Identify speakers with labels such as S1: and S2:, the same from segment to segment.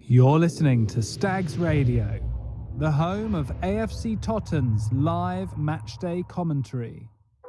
S1: You're listening to Stags Radio, the home of AFC Tottenham's live matchday commentary.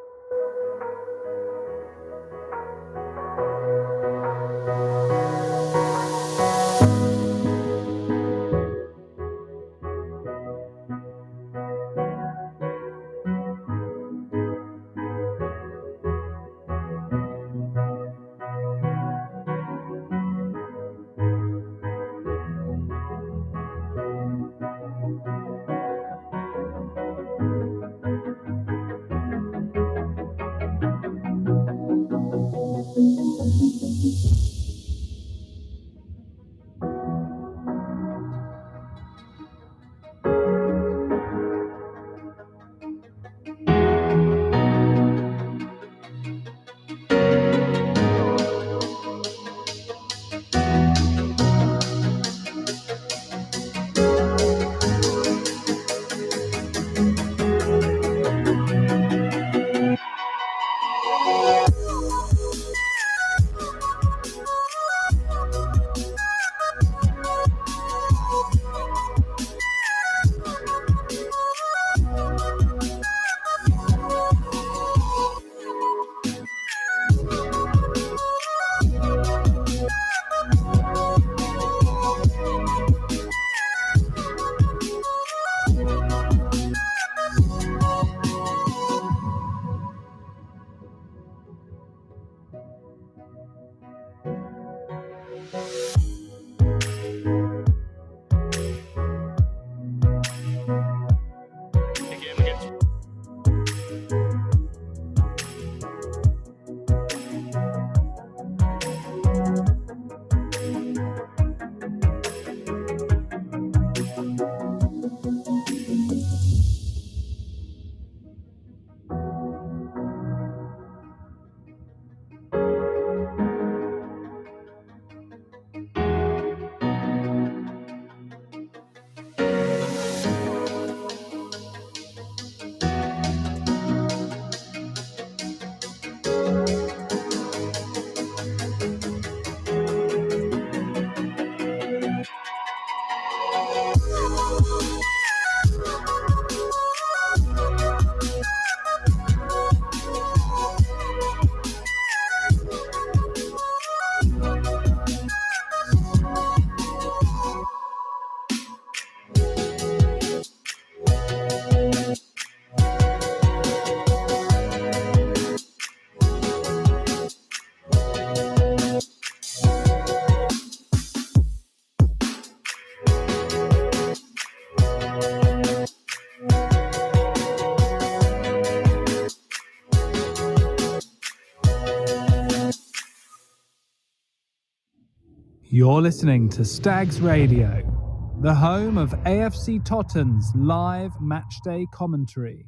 S1: You're listening to Stags Radio, the home of AFC Tottenham's live matchday commentary.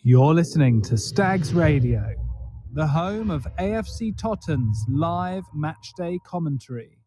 S1: You're listening to Stags Radio, the home of AFC Totten's live matchday commentary.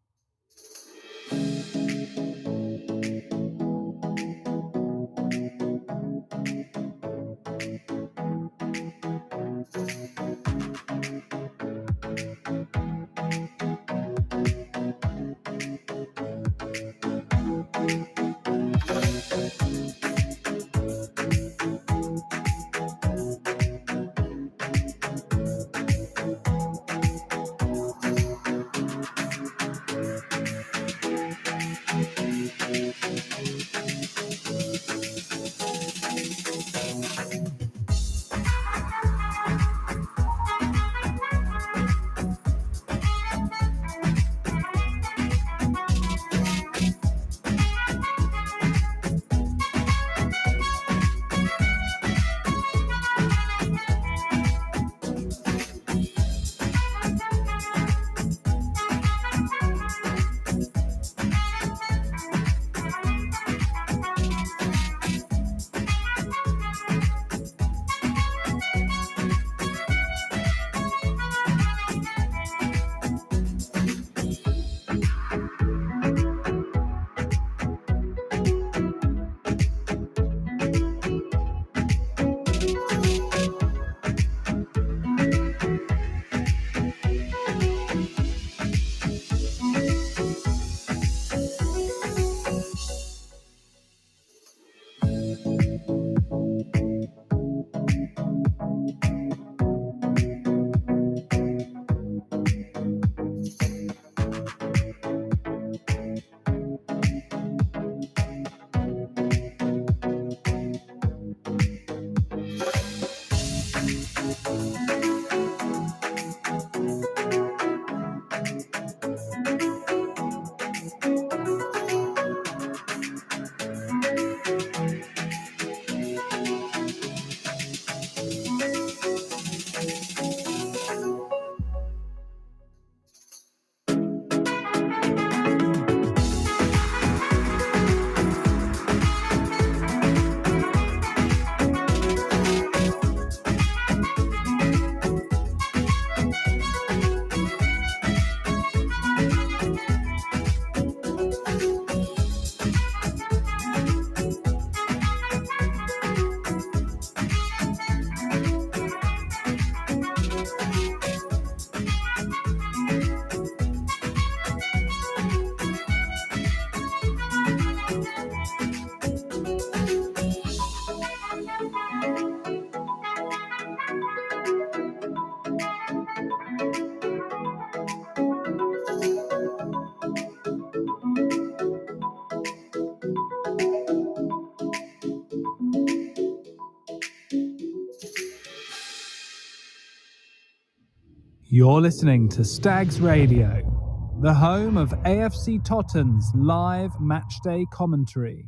S1: You're listening to Stags Radio, the home of AFC Totten's live matchday commentary.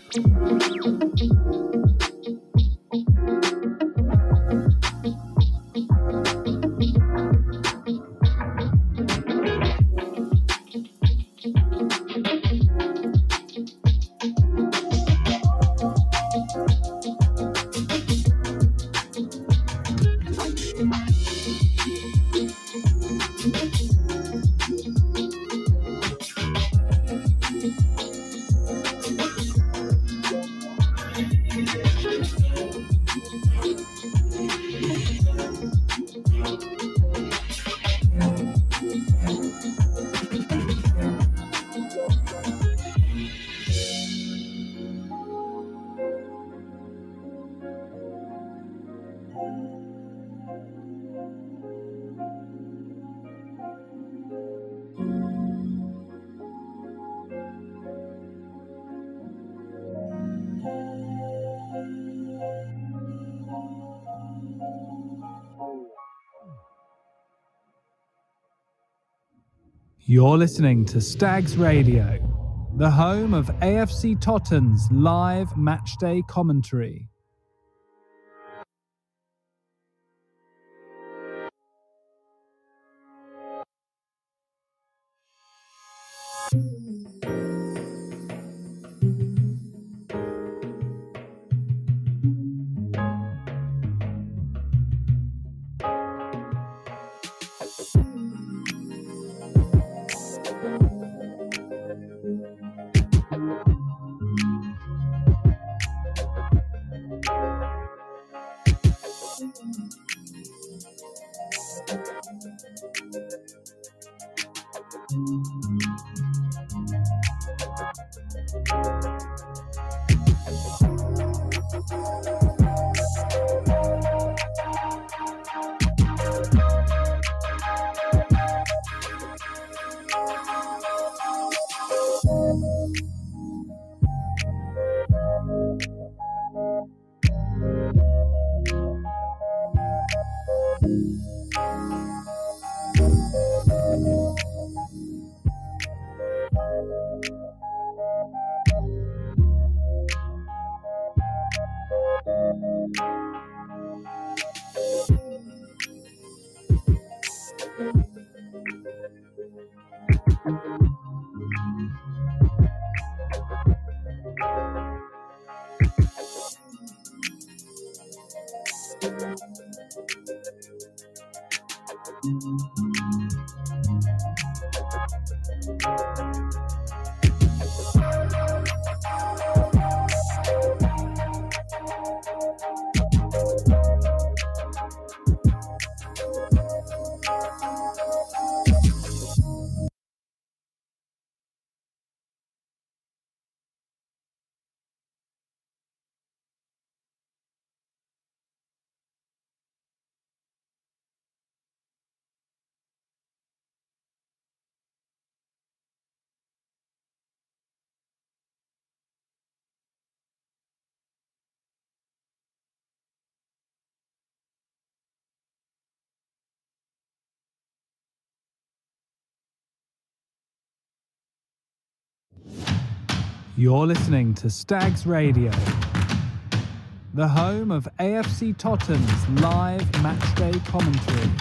S1: You're listening to Stags Radio, the home of AFC Totten's live matchday commentary. You're listening to Stags Radio, the home of AFC Totten's live matchday commentary.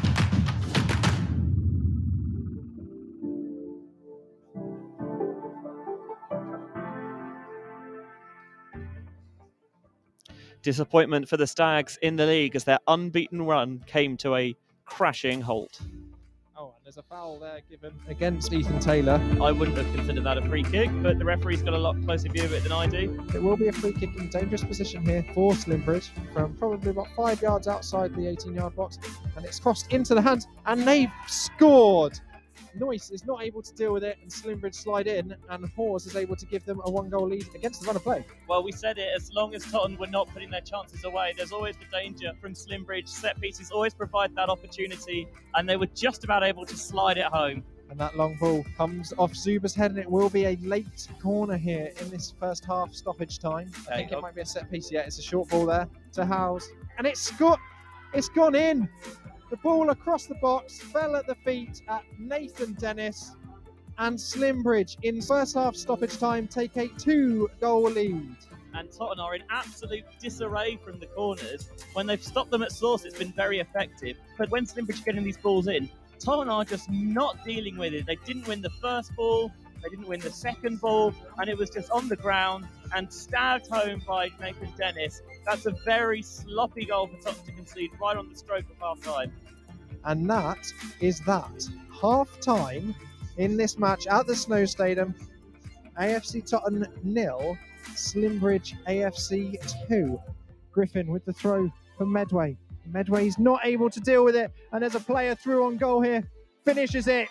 S2: Disappointment for the Stags in the league as their unbeaten run came to a crashing halt.
S3: Oh, and there's a foul there given against Ethan Taylor.
S2: I wouldn't have considered that a free kick, but the referee's got a lot closer view of it than I do.
S3: It will be a free kick in dangerous position here for Slimbridge from probably about 5 yards outside the 18-yard box, and it's crossed into the hands, and they've scored! Noyce is not able to deal with it, and Slimbridge slide in, and Hawes is able to give them a one-goal lead against the run of play.
S2: Well, we said it, as long as Tottenham were not putting their chances away, there's always the danger from Slimbridge. Set pieces always provide that opportunity, and they were just about able to slide it home.
S3: And that long ball comes off Zuba's head, and it will be a late corner here in this first half stoppage time. I think it might be a set piece yet. It's a short ball there to Howes, and it's gone in. The ball across the box fell at the feet at Nathan Dennis, and Slimbridge in first half stoppage time take a 2-goal lead.
S2: And Tottenham are in absolute disarray from the corners. When they've stopped them at source, it's been very effective. But when Slimbridge are getting these balls in, Tottenham are just not dealing with it. They didn't win the first ball, they didn't win the second ball, and it was just on the ground and stabbed home by Nathan Dennis. That's a very sloppy goal for Tottenham to concede right on the stroke of half time.
S3: And that is that. Half time in this match at the Snow Stadium. AFC Tottenham 0, Slimbridge AFC 2. Griffin with the throw for Medway. Medway's not able to deal with it, and there's a player through on goal here. Finishes it.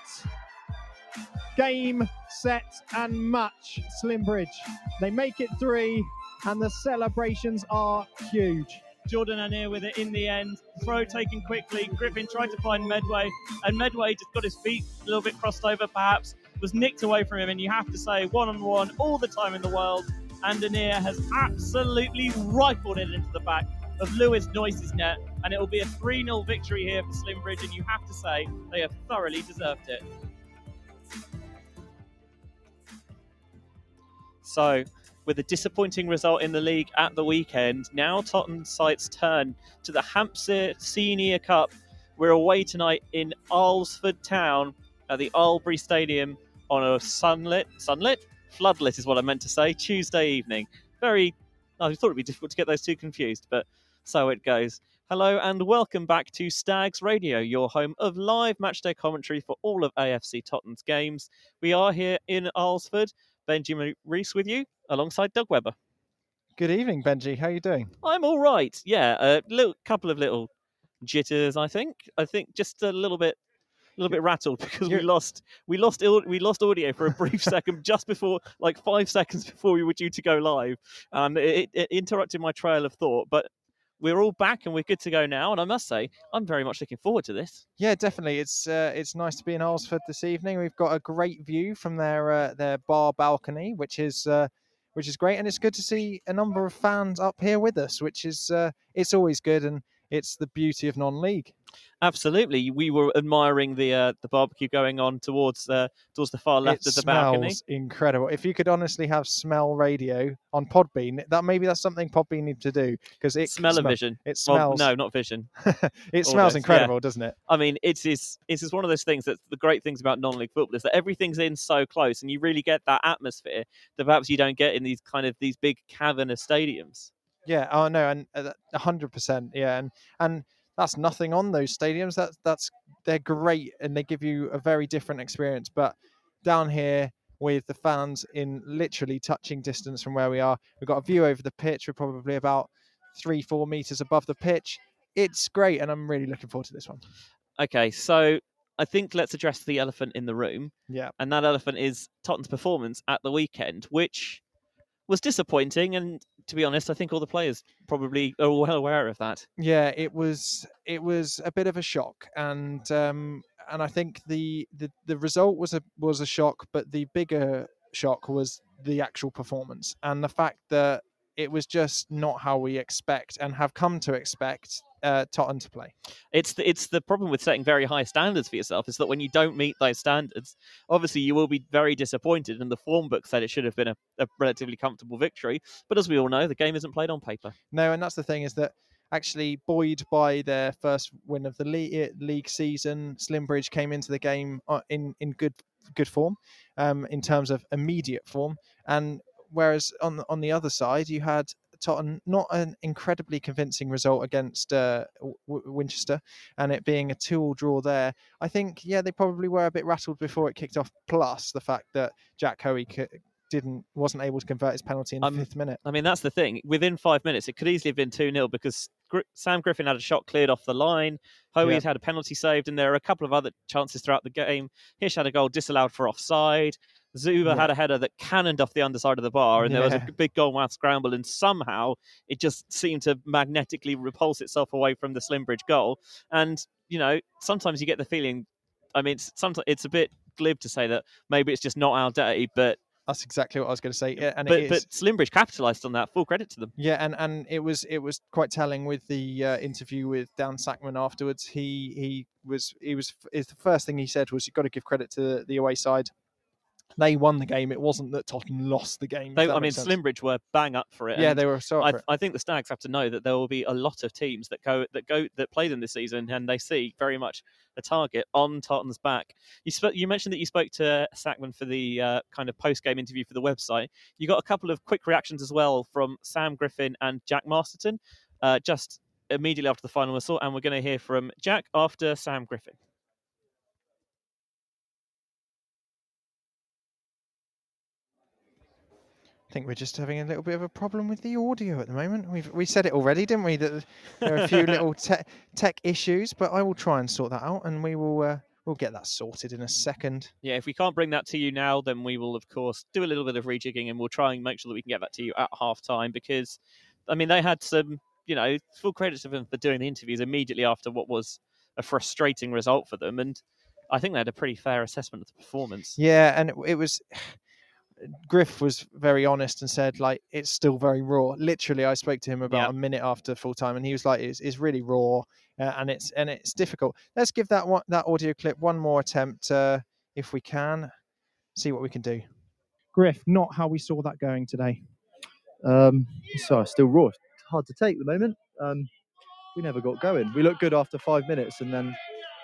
S3: Game, set, and match. Slimbridge. They make it 3, and the celebrations are huge.
S2: Jordan Anir with it in the end. Throw taken quickly. Griffin tried to find Medway, and Medway just got his feet a little bit crossed over, perhaps, was nicked away from him. And you have to say, one-on-one all the time in the world. And Anir has absolutely rifled it into the back of Lewis Noyce's net. And it will be a 3-0 victory here for Slimbridge. And you have to say, they have thoroughly deserved it. So, with a disappointing result in the league at the weekend, now Tottenham's sights turn to the Hampshire Senior Cup. We're away tonight in Alresford Town at the Albury Stadium on a floodlit is what I meant to say, Tuesday evening. I thought it'd be difficult to get those two confused, but so it goes. Hello and welcome back to Stags Radio, your home of live matchday commentary for all of AFC Tottenham's games. We are here in Alresford. Benjamin Rees with you, alongside Doug Webber.
S3: Good evening, Benji. How are you doing?
S2: I'm all right. Yeah, a couple of little jitters. I think just a little bit rattled because we lost audio for a brief second just before, like 5 seconds before we were due to go live, and it interrupted my trail of thought. But we're all back and we're good to go now. And I must say, I'm very much looking forward to this.
S3: Yeah, definitely. It's nice to be in Alresford this evening. We've got a great view from their bar balcony, which is great, and it's good to see a number of fans up here with us, which is it's always good, and it's the beauty of non-league.
S2: Absolutely, we were admiring the barbecue going on towards the far left of the balcony.
S3: It smells incredible. If you could honestly have smell radio on Podbean, that's something Podbean need to do, because it
S2: smell-o-vision.
S3: It smells.
S2: Well, no, not vision.
S3: It smells incredible, doesn't it?
S2: I mean, it's one of those things that the great things about non-league football is that everything's in so close, and you really get that atmosphere that perhaps you don't get in these big cavernous stadiums.
S3: Yeah. Oh no, and 100%. Yeah, and that's nothing on those stadiums. They're great, and they give you a very different experience. But down here with the fans in literally touching distance from where we are, we've got a view over the pitch. We're probably about 3-4 meters above the pitch. It's great, and I'm really looking forward to this one.
S2: Okay, so I think let's address the elephant in the room.
S3: Yeah.
S2: And that elephant is Tottenham's performance at the weekend, which was disappointing, and to be honest, I think all the players probably are well aware of that.
S3: Yeah, it was a bit of a shock, and I think the result was a shock, but the bigger shock was the actual performance and the fact that it was just not how we expect and have come to expect Tottenham to play.
S2: It's the problem with setting very high standards for yourself, is that when you don't meet those standards, obviously you will be very disappointed, and the form book said it should have been a relatively comfortable victory, but as we all know, the game isn't played on paper.
S3: No, and that's the thing, is that actually buoyed by their first win of the league season, Slimbridge came into the game in good form, in terms of immediate form, and whereas on the other side you had Tottenham, not an incredibly convincing result against Winchester, and it being a 2-2 draw there. I think, yeah, they probably were a bit rattled before it kicked off, plus the fact that Jack Hoey wasn't able to convert his penalty in the 5th minute.
S2: I mean, that's the thing. Within 5 minutes, it could easily have been 2-0 because Sam Griffin had a shot cleared off the line. Hoey had a penalty saved, and there are a couple of other chances throughout the game. Hish had a goal disallowed for offside. Zuba had a header that cannoned off the underside of the bar, and there was a big goal-mouth scramble, and somehow it just seemed to magnetically repulse itself away from the Slimbridge goal. And, sometimes you get the feeling, I mean, sometimes it's a bit glib to say that maybe it's just not our day, but
S3: that's exactly what I was going to say. Yeah, and
S2: but Slimbridge capitalised on that. Full credit to them.
S3: Yeah, and it was quite telling with the interview with Dan Sackman afterwards. The first thing he said was, you've got to give credit to the away side. they won the game. It wasn't that Tottenham lost the game.
S2: Slimbridge were bang up for it.
S3: Yeah,
S2: and
S3: they were so up for it.
S2: I think the Stags have to know that there will be a lot of teams that play them this season, and they see very much a target on Tottenham's back. You mentioned that you spoke to Sackman for the kind of post-game interview for the website. You got a couple of quick reactions as well from Sam Griffin and Jack Masterton, just immediately after the final whistle, and we're going to hear from Jack after Sam Griffin.
S3: I think we're just having a little bit of a problem with the audio at the moment. We said it already, didn't we? That there are a few little tech issues, but I will try and sort that out, and we'll get that sorted in a second.
S2: Yeah, if we can't bring that to you now, then we will, of course, do a little bit of rejigging, and we'll try and make sure that we can get that to you at half-time, because, I mean, they had some, full credit to them for doing the interviews immediately after what was a frustrating result for them, and I think they had a pretty fair assessment of the performance.
S3: Yeah, and it was... Griff was very honest and said, like, it's still very raw. Literally, I spoke to him about a minute after full time, and he was like, it's really raw, and it's difficult. Let's give that audio clip one more attempt, if we can. See what we can do. Griff, not how we saw that going today.
S4: Sorry, still raw. It's hard to take at the moment. We never got going. We looked good after 5 minutes, and then,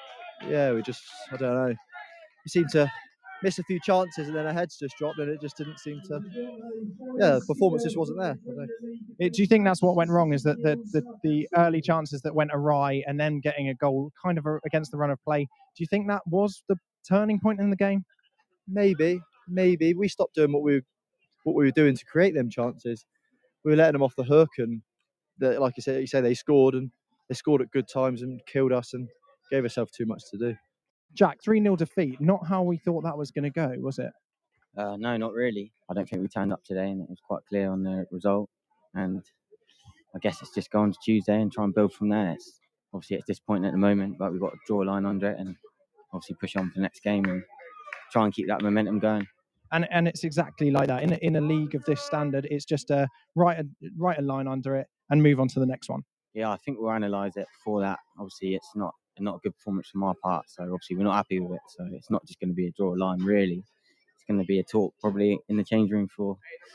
S4: we just, I don't know. We seemed to miss a few chances, and then our heads just dropped, and it just didn't seem to. The performance just wasn't there.
S3: Do you think that's what went wrong? Is that the early chances that went awry, and then getting a goal kind of against the run of play? Do you think that was the turning point in the game?
S4: Maybe. We stopped doing what we were doing to create them chances. We were letting them off the hook, and like you say they scored, and they scored at good times and killed us and gave ourselves too much to do.
S3: Jack, 3-0 defeat, not how we thought that was going to go, was it?
S5: No, not really. I don't think we turned up today, and it was quite clear on the result. And I guess it's just go on to Tuesday and try and build from there. Obviously, it's disappointing at the moment, but we've got to draw a line under it and obviously push on for the next game and try and keep that momentum going.
S3: And it's exactly like that. In a league of this standard, it's just write a line under it and move on to the next one.
S5: Yeah, I think we'll analyse it for that. Obviously, it's not a good performance from our part, so obviously we're not happy with it. So it's not just going to be a draw line, really. It's going to be a talk probably in the change room for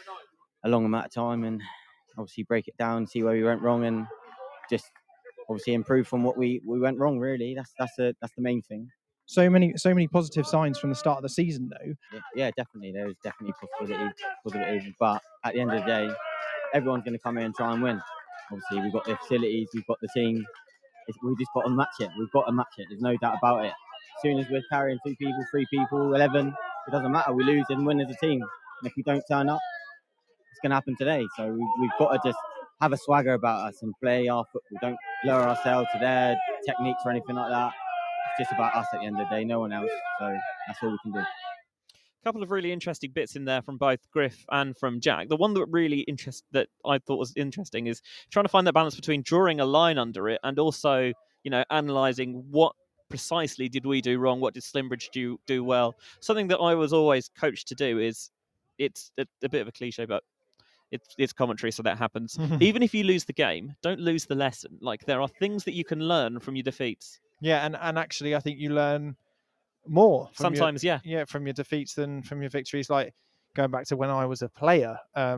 S5: a long amount of time, and obviously break it down, see where we went wrong, and just obviously improve from what we went wrong. Really, that's the main thing.
S3: So many positive signs from the start of the season, though.
S5: Yeah, definitely. There's definitely possibility, but at the end of the day, everyone's going to come in and try and win. Obviously, we've got the facilities, we've got the team. We just got to match it. We've got to match it. There's no doubt about it. As soon as we're carrying 2 people, 3 people, 11, it doesn't matter. We lose and win as a team. And if we don't turn up, it's going to happen today. So we've got to just have a swagger about us and play our football. Don't lower ourselves to their techniques or anything like that. It's just about us at the end of the day, no one else. So that's all we can do.
S2: A couple of really interesting bits in there from both Griff and from Jack. The one that I thought was interesting is trying to find that balance between drawing a line under it and also, analysing what precisely did we do wrong, what did Slimbridge do well. Something that I was always coached to do is, it's a bit of a cliche, but it's commentary, so that happens. Even if you lose the game, don't lose the lesson. Like, there are things that you can learn from your defeats.
S3: Yeah, and actually I think you learn more from from your defeats than from your victories. Like going back to when I was a player,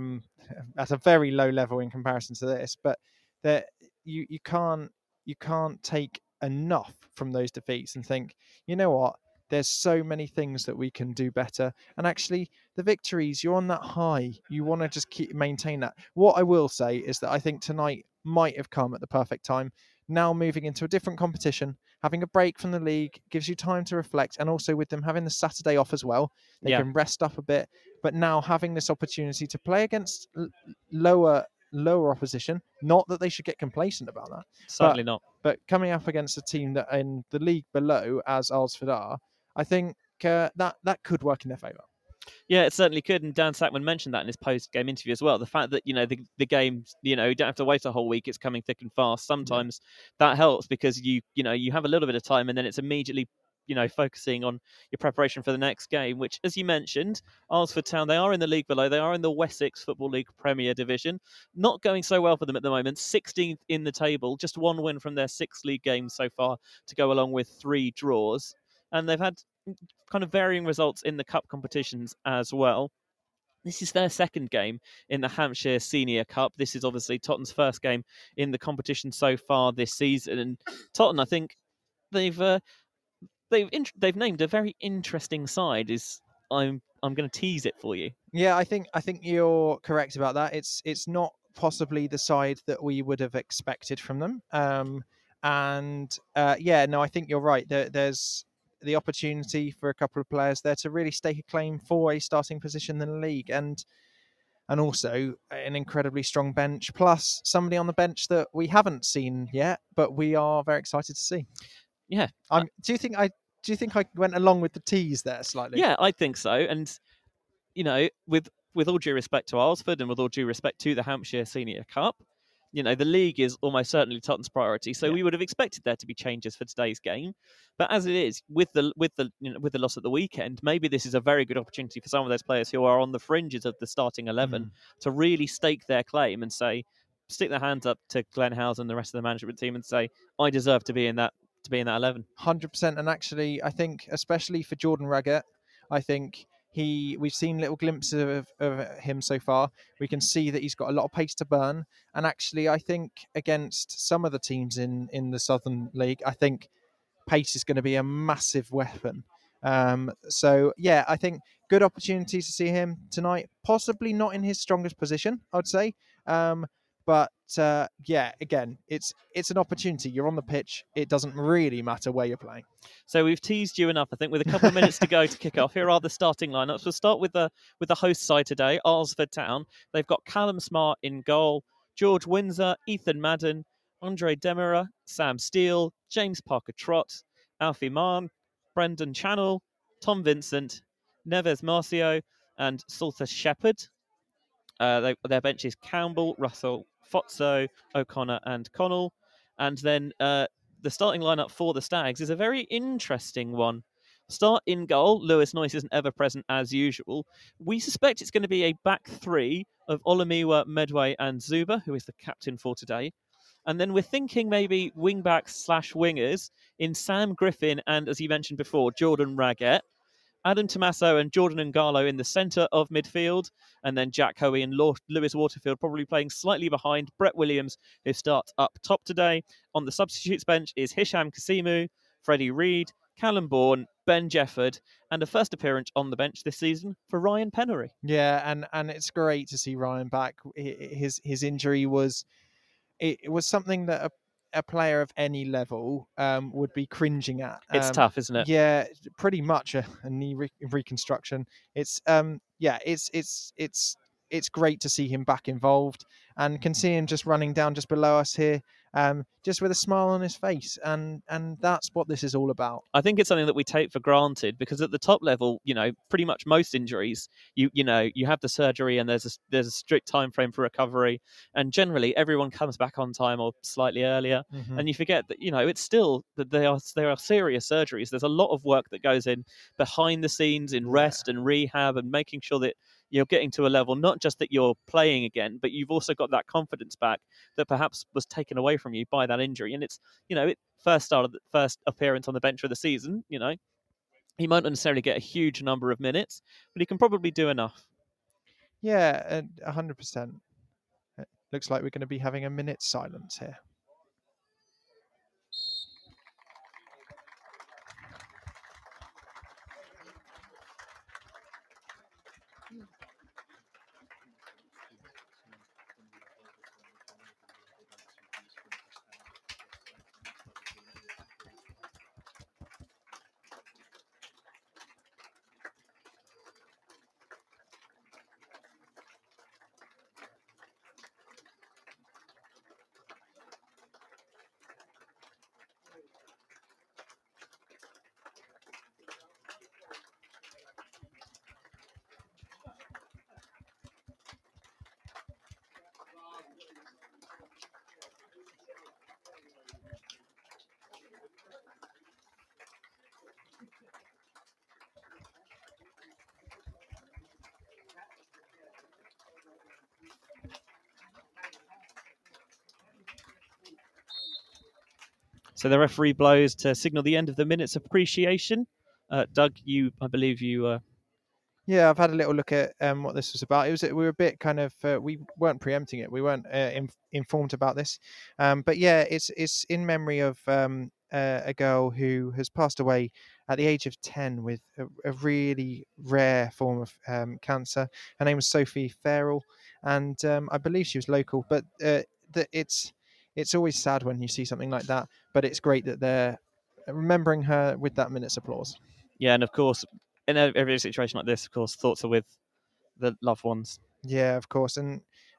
S3: at a very low level in comparison to this, but that you can't take enough from those defeats and think, you know what, there's so many things that we can do better. And actually the victories, you're on that high, you want to just maintain that. What I will say is that I think tonight might have come at the perfect time. Now moving into a different competition, having a break from the league gives you time to reflect, and also with them having the Saturday off as well, they can rest up a bit. But now having this opportunity to play against lower opposition, not that they should get complacent about that.
S2: Certainly not.
S3: But coming up against a team that in the league below, as Alresford are, I think that could work in their favour.
S2: Yeah, it certainly could, and Dan Sackman mentioned that in his post-game interview as well. The fact that, the game, you don't have to wait a whole week, it's coming thick and fast. Sometimes that helps because you have a little bit of time, and then it's immediately, focusing on your preparation for the next game, which, as you mentioned, Alresford Town, they are in the league below. They are in the Wessex Football League Premier Division. Not going so well for them at the moment. 16th in the table, just 1 win from their 6 league games so far to go along with 3 draws. And they've had kind of varying results in the cup competitions as well. This is their second game in the Hampshire Senior Cup. This is obviously Tottenham's first game in the competition so far this season. And Tottenham, I think they've named a very interesting side. I'm going to tease it for you.
S3: Yeah, I think you're correct about that. It's not possibly the side that we would have expected from them. I think you're right. There's the opportunity for a couple of players there to really stake a claim for a starting position in the league, and also an incredibly strong bench, plus somebody on the bench that we haven't seen yet, but we are very excited to see.
S2: Yeah.
S3: Do you think I went along with the tease there slightly?
S2: Yeah, I think so. And with all due respect to Alresford and with all due respect to the Hampshire Senior Cup, the league is almost certainly Tottenham's priority. So we would have expected there to be changes for today's game. But as it is, with the loss at the weekend, maybe this is a very good opportunity for some of those players who are on the fringes of the starting 11 to really stake their claim and stick their hands up to Glenn Howes and the rest of the management team and say, I deserve to be in that 11.
S3: 100%. And actually, I think especially for Jordan Raggett, I think we've seen little glimpses of him so far. We can see that he's got a lot of pace to burn. And actually, I think against some of the teams in the Southern League, I think pace is going to be a massive weapon. I think good opportunity to see him tonight. Possibly not in his strongest position, I would say. Again, it's an opportunity. You're on the pitch. It doesn't really matter where you're playing.
S2: So we've teased you enough, I think, with a couple of minutes to go to kick off. Here are the starting lineups. We'll start with the host side today, Alresford Town. They've got Callum Smart in goal, George Windsor, Ethan Madden, Andre Demirer, Sam Steele, James Parker-Trott, Alfie Mann, Brendan Channell, Tom Vincent, Neves Marcio, and Salter Shepherd. Their bench is Campbell, Russell, Fotso, O'Connor, and Connell. And then the starting lineup for the Stags is a very interesting one. Start in goal. Lewis Noyce isn't ever present as usual. We suspect it's going to be a back three of Olamiwa, Medway, and Zuba, who is the captain for today. And then we're thinking maybe wing-backs/wingers in Sam Griffin and, as you mentioned before, Jordan Raggett. Adam Tommaso and Jordan Ngalo in the centre of midfield, and then Jack Hoey and Lewis Waterfield probably playing slightly behind Brett Williams, who starts up top today. On the substitutes bench is Hisham Kasimu, Freddie Reid, Callum Bourne, Ben Jefford, and a first appearance on the bench this season for Ryan Pennery.
S3: Yeah, and it's great to see Ryan back. His injury was something that a player of any level would be cringing at.
S2: It's tough, isn't it?
S3: Yeah, pretty much a knee reconstruction. It's great to see him back involved, and can see him just running down just below us here, just with a smile on his face, and that's what this is all about.
S2: I think it's something that we take for granted, because at the top level, pretty much most injuries, you have the surgery and there's a strict time frame for recovery, and generally everyone comes back on time or slightly earlier. And you forget that it's still that they are serious surgeries. There's a lot of work that goes in behind the scenes in rest and rehab and making sure that you're getting to a level, not just that you're playing again, but you've also got that confidence back that perhaps was taken away from you by that injury. And it's, first appearance on the bench for the season, he might not necessarily get a huge number of minutes, but he can probably do enough.
S3: Yeah, 100%. It looks like we're going to be having a minute's silence here.
S2: So the referee blows to signal the end of the minutes appreciation Doug, I believe you.
S3: Yeah, I've had a little look at what this was about. We were a bit kind of we weren't preempting it. We weren't informed about this, but yeah, it's in memory of a girl who has passed away at the age of 10 with a really rare form of cancer. Her name was Sophie Farrell, and I believe she was local. But it's always sad when you see something like that. But it's great that they're remembering her with that minute's applause.
S2: Yeah, and of course, in every situation like this, of course, thoughts are with the loved ones.
S3: Yeah, of course, and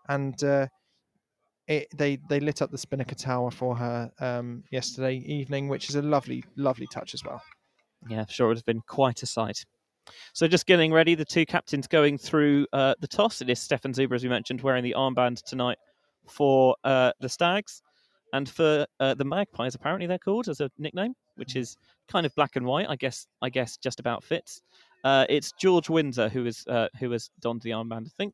S3: they lit up the Spinnaker Tower for her yesterday evening, which is a lovely touch as well.
S2: Yeah, sure, it has been quite a sight. So just getting ready, the two captains going through the toss. It is Stefan Zuber, as we mentioned, wearing the armband tonight for the Stags. And for the Magpies, apparently they're called as a nickname, which is kind of black and white. I guess just about fits. It's George Windsor who has donned the armband, I think.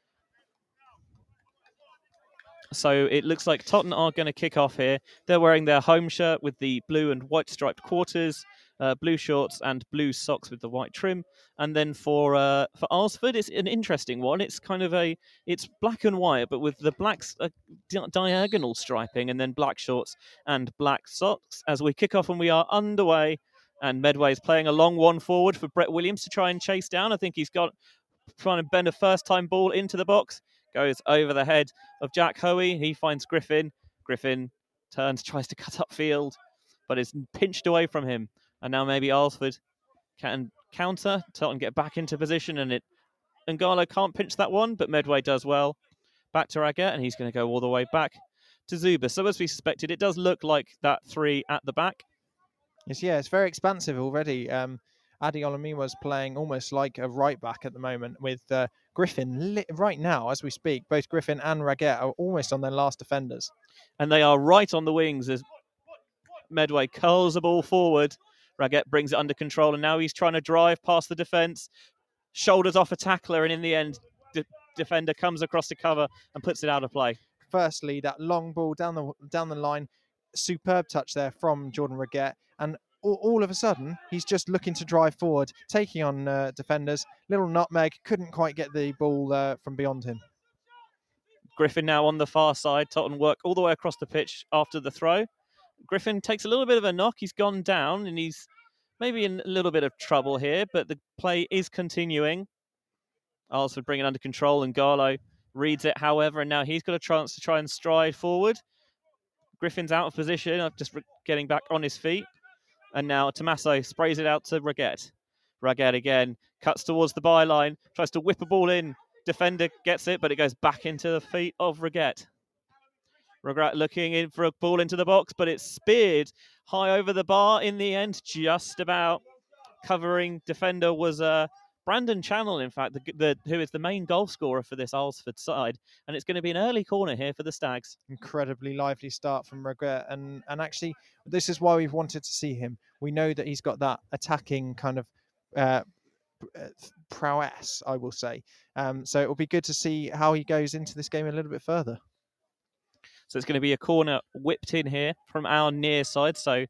S2: So it looks like Tottenham are going to kick off here. They're wearing their home shirt with the blue and white striped quarters, blue shorts and blue socks with the white trim. And then for Alresford, it's an interesting one. It's kind of it's black and white, but with the black diagonal striping, and then black shorts and black socks. As we kick off and we are underway, and Medway is playing a long one forward for Brett Williams to try and chase down. I think he's trying to bend a first-time ball into the box. Goes over the head of Jack Hoey. He finds Griffin. Griffin turns, tries to cut upfield, but is pinched away from him. And now maybe Alresford can counter. Tottenham get back into position, and Ngalo can't pinch that one, but Medway does well. Back to Raget, and he's going to go all the way back to Zuber. So as we suspected, it does look like that three at the back.
S3: It's very expansive already. Adi Olamiwa's playing almost like a right back at the moment with Griffin right now as we speak. Both Griffin and Raget are almost on their last defenders.
S2: And they are right on the wings as Medway curls the ball forward. Raget brings it under control, and now he's trying to drive past the defence, shoulders off a tackler, and in the end, defender comes across the cover and puts it out of play.
S3: Firstly, that long ball down the line, superb touch there from Jordan Raget, and all of a sudden he's just looking to drive forward, taking on defenders. Little nutmeg, couldn't quite get the ball from beyond him.
S2: Griffin now on the far side. Tottenham work all the way across the pitch after the throw. Griffin takes a little bit of a knock. He's gone down and he's maybe in a little bit of trouble here, but the play is continuing. Alresford bring it under control, and Garlow reads it, however, and now he's got a chance to try and stride forward. Griffin's out of position, just getting back on his feet. And now Tommaso sprays it out to Raget. Raget again cuts towards the byline, tries to whip a ball in. Defender gets it, but it goes back into the feet of Raget. Raget looking in for a ball into the box, but it's speared high over the bar in the end, just about. Covering defender was Brandon Channel, in fact, who is the main goal scorer for this Alresford side. And it's going to be an early corner here for the Stags.
S3: Incredibly lively start from Raget. And actually, this is why we've wanted to see him. We know that he's got that attacking kind of prowess, I will say. So it will be good to see how he goes into this game a little bit further.
S2: So it's going to be a corner whipped in here from our near side. So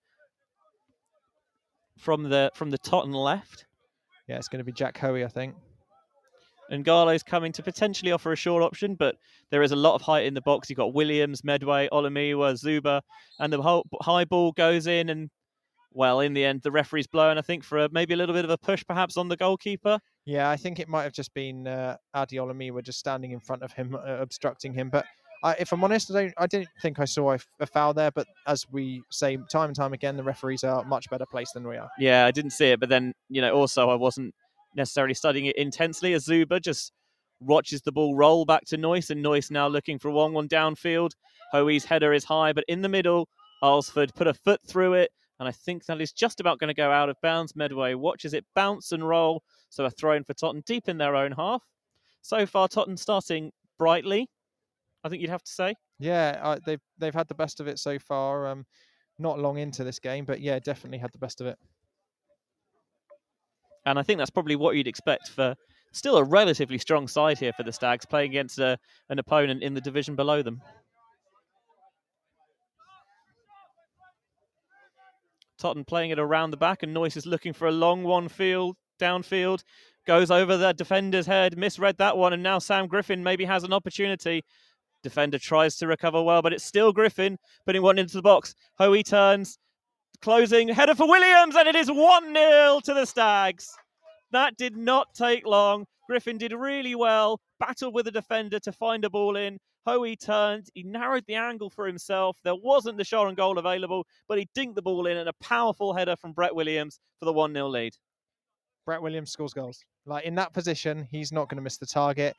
S2: from the Tottenham left.
S3: Yeah, it's going to be Jack Hoey, I think.
S2: And Garlow's coming to potentially offer a short option, but there is a lot of height in the box. You've got Williams, Medway, Olamiwa, Zuber, and the whole high ball goes in. And, well, in the end, the referee's blown, I think, for maybe a little bit of a push perhaps on the goalkeeper.
S3: Yeah, I think it might have just been Adi Olamiwa just standing in front of him, obstructing him. But if I'm honest, I didn't think I saw a foul there. But as we say time and time again, the referees are much better placed than we are.
S2: Yeah, I didn't see it. But then, also I wasn't necessarily studying it intensely, as Zuber just watches the ball roll back to Noyce, and Noyce now looking for a long one downfield. Hoey's header is high, but in the middle, Alresford put a foot through it, and I think that is just about going to go out of bounds. Medway watches it bounce and roll, so a throw in for Tottenham deep in their own half. So far, Tottenham starting brightly, I think you'd have to say.
S3: Yeah, they've had the best of it so far. Not long into this game, but yeah, definitely had the best of it.
S2: And I think that's probably what you'd expect for still a relatively strong side here for the Stags, playing against an opponent in the division below them. Totten playing it around the back, and Noyce is looking for a long one downfield. Goes over the defender's head, misread that one, and now Sam Griffin maybe has an opportunity. Defender tries to recover well, but it's still Griffin putting one into the box. Hoey turns, closing, header for Williams, and it is 1-0 to the Stags. That did not take long. Griffin did really well, battled with the defender to find a ball in. Hoey turned, he narrowed the angle for himself. There wasn't the shot on goal available, but he dinked the ball in, and a powerful header from Brett Williams for the 1-0 lead.
S3: Brett Williams scores goals. Like, in that position, he's not going to miss the target.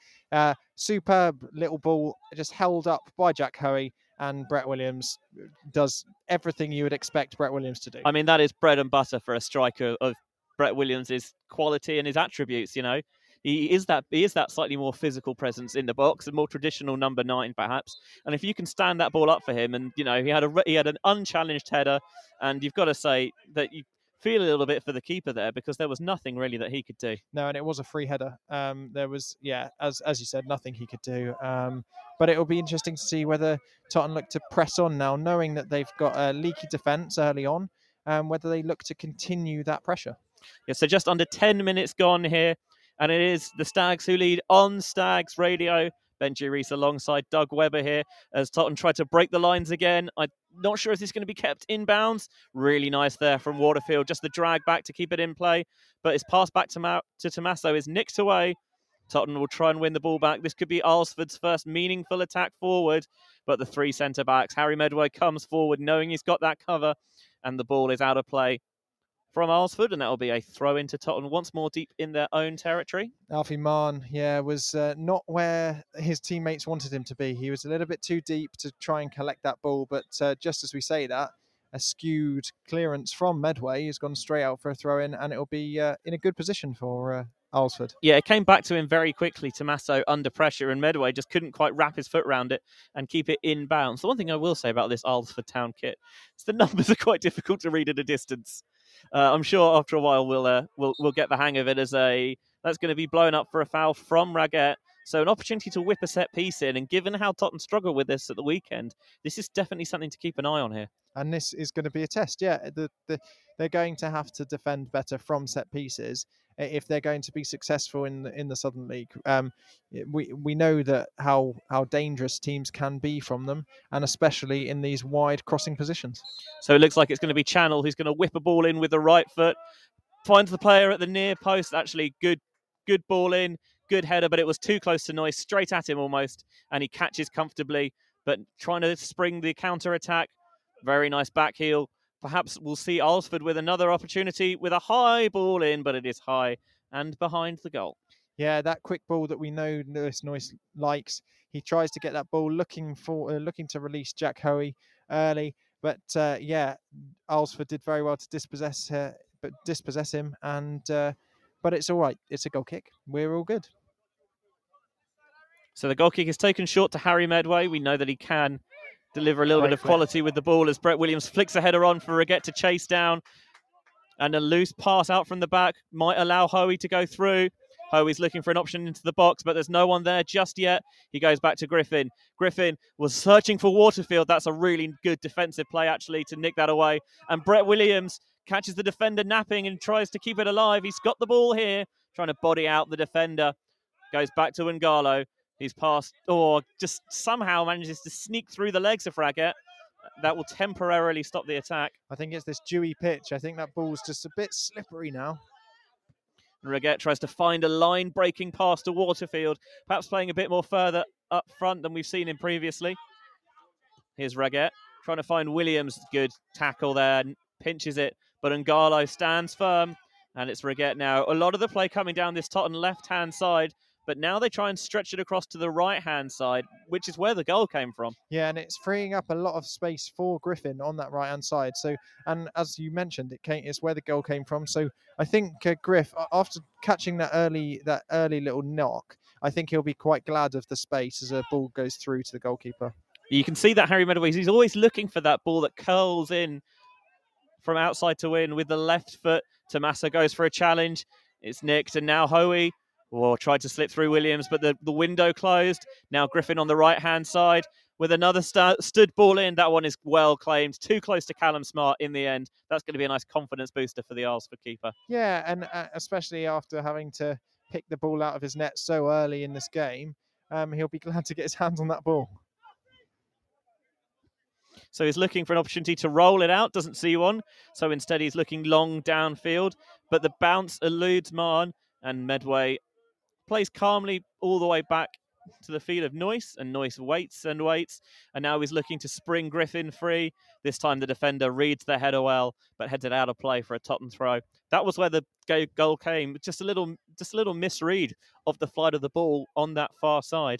S3: Superb little ball, just held up by Jack Hoey, and Brett Williams does everything you would expect Brett Williams to do.
S2: I mean, that is bread and butter for a striker of Brett Williams' quality and his attributes. You know, he is that slightly more physical presence in the box, a more traditional number 9 perhaps. And if you can stand that ball up for him, and you know he had an unchallenged header, and you've got to say that you feel a little bit for the keeper there, because there was nothing really that he could do.
S3: No, and it was a free header. There was, as you said, nothing he could do. But it'll be interesting to see whether Tottenham look to press on now, knowing that they've got a leaky defence early on, whether they look to continue that pressure.
S2: Yeah, so just under 10 minutes gone here, and it is the Stags who lead on Stags Radio. Benji Reese alongside Doug Webber here as Tottenham try to break the lines again. I'm not sure if this is going to be kept inbounds. Really nice there from Waterfield. Just the drag back to keep it in play. But it's passed back to Tommaso. Is nicked away. Tottenham will try and win the ball back. This could be Alsford's first meaningful attack forward. But the 3 centre-backs, Harry Medway comes forward knowing he's got that cover. And the ball is out of play from Alsford, and that will be a throw into Tottenham once more deep in their own territory.
S3: Alfie Mann, was not where his teammates wanted him to be. He was a little bit too deep to try and collect that ball, but just as we say that, a skewed clearance from Medway has gone straight out for a throw-in, and it'll be in a good position for Alsford.
S2: Yeah, it came back to him very quickly, Tommaso, under pressure, and Medway just couldn't quite wrap his foot around it and keep it in bounds. The one thing I will say about this Alsford Town kit is the numbers are quite difficult to read at a distance. I'm sure after a while we'll get the hang of it, as that's going to be blown up for a foul from Raggett. So an opportunity to whip a set piece in, and given how Tottenham struggled with this at the weekend, this is definitely something to keep an eye on here. And
S3: this is going to be a test. Yeah, they're going to have to defend better from set pieces if they're going to be successful in the Southern League. We know that how dangerous teams can be from them, and especially in these wide crossing positions.
S2: So it looks like it's going to be Channel who's going to whip a ball in with the right foot, finds the player at the near post. Actually, good ball in, good header, but it was too close to Noyce, straight at him almost, and he catches comfortably, but trying to spring the counter-attack. Very nice back heel. Perhaps we'll see Alsford with another opportunity with a high ball in, but it is high and behind the goal.
S3: Yeah, that quick ball that we know Lewis Noyce likes. He tries to get that ball, looking to release Jack Hoey early, but Alsford did very well to dispossess him, and but it's all right. It's a goal kick. We're all good.
S2: So the goal kick is taken short to Harry Medway. We know that he can deliver a little bit of quality with the ball, as Brett Williams flicks a header on for Raggett to chase down. And a loose pass out from the back might allow Hoey to go through. Hoey's looking for an option into the box, but there's no one there just yet. He goes back to Griffin. Griffin was searching for Waterfield. That's a really good defensive play, actually, to nick that away. And Brett Williams catches the defender napping and tries to keep it alive. He's got the ball here, trying to body out the defender. Goes back to Ngalo. He's passed, or just somehow manages to sneak through the legs of Raggett. That will temporarily stop the attack.
S3: I think it's this dewy pitch. I think that ball's just a bit slippery now.
S2: Raggett tries to find a line-breaking pass to Waterfield, perhaps playing a bit more further up front than we've seen him previously. Here's Raggett trying to find Williams. Good tackle there, pinches it, but Ngalo stands firm, and it's Raggett now. A lot of the play coming down this Tottenham left-hand side, but now they try and stretch it across to the right-hand side, which is where the goal came from.
S3: Yeah, and it's freeing up a lot of space for Griffin on that right-hand side. So, and as you mentioned, it's where the goal came from. So I think Griff, after catching that early little knock, I think he'll be quite glad of the space as a ball goes through to the goalkeeper.
S2: You can see that Harry Medway, he's always looking for that ball that curls in from outside to in with the left foot. Tommaso goes for a challenge. It's nicked, and now Hoey tried to slip through Williams, but the window closed. Now Griffin on the right-hand side. with another stood ball in. That one is well claimed. Too close to Callum Smart in the end. That's going to be a nice confidence booster for the Alresford keeper.
S3: Yeah, and especially after having to pick the ball out of his net so early in this game, he'll be glad to get his hands on that ball.
S2: So he's looking for an opportunity to roll it out, doesn't see one. So instead he's looking long downfield, but the bounce eludes Marn, and Medway plays calmly all the way back to the feet of Noyce, and Noyce waits and waits, and now he's looking to spring Griffin free. This time the defender reads the header well, but heads it out of play for a Tottenham throw. That was where the goal came. Just a little misread of the flight of the ball on that far side.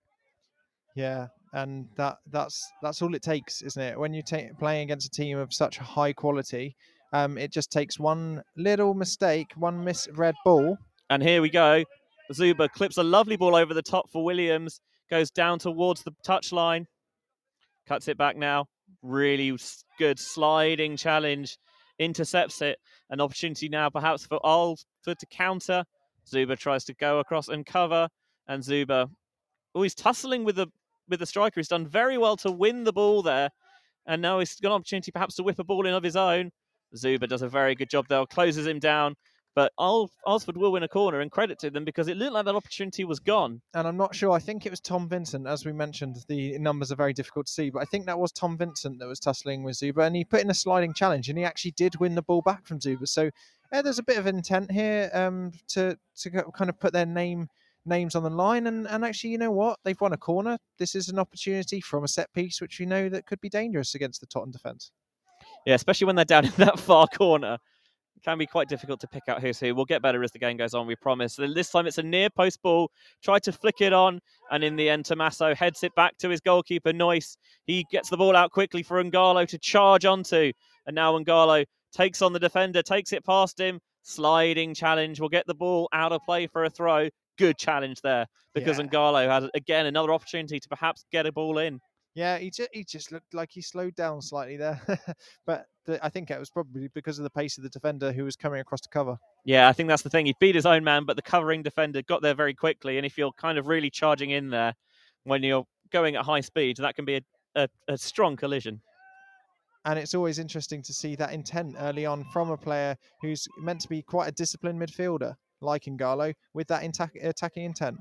S3: Yeah, and that's all it takes, isn't it? When you're playing against a team of such high quality, it just takes one little mistake, one misread ball.
S2: And here we go. Zuba clips a lovely ball over the top for Williams, goes down towards the touchline, cuts it back now. Really good sliding challenge, intercepts it. An opportunity now perhaps for Alresford to counter. Zuba tries to go across and cover, and Zuba, he's tussling with the striker. He's done very well to win the ball there, and now he's got an opportunity perhaps to whip a ball in of his own. Zuba does a very good job there, closes him down. But Alresford will win a corner, and credit to them because it looked like that opportunity was gone.
S3: And I'm not sure. I think it was Tom Vincent. As we mentioned, the numbers are very difficult to see, but I think that was Tom Vincent that was tussling with Zuba, and he put in a sliding challenge, and he actually did win the ball back from Zuba. So there's a bit of intent here to kind of put their names on the line, and actually, you know what? They've won a corner. This is an opportunity from a set piece, which we know that could be dangerous against the Tottenham defence.
S2: Yeah, especially when they're down in that far corner. It can be quite difficult to pick out who's who. We'll get better as the game goes on, we promise. This time it's a near post ball. Tried to flick it on, and in the end, Tommaso heads it back to his goalkeeper, Noyce. He gets the ball out quickly for Ngalo to charge onto. And now Ngalo takes on the defender, takes it past him. Sliding challenge will get the ball out of play for a throw. Good challenge there, because Ngalo had, again, another opportunity to perhaps get a ball in.
S3: Yeah, he just looked like he slowed down slightly there. But I think it was probably because of the pace of the defender who was coming across to cover.
S2: Yeah, I think that's the thing. He beat his own man, but the covering defender got there very quickly. And if you're kind of really charging in there when you're going at high speed, that can be a strong collision.
S3: And it's always interesting to see that intent early on from a player who's meant to be quite a disciplined midfielder, like Ngalo, with that attacking intent.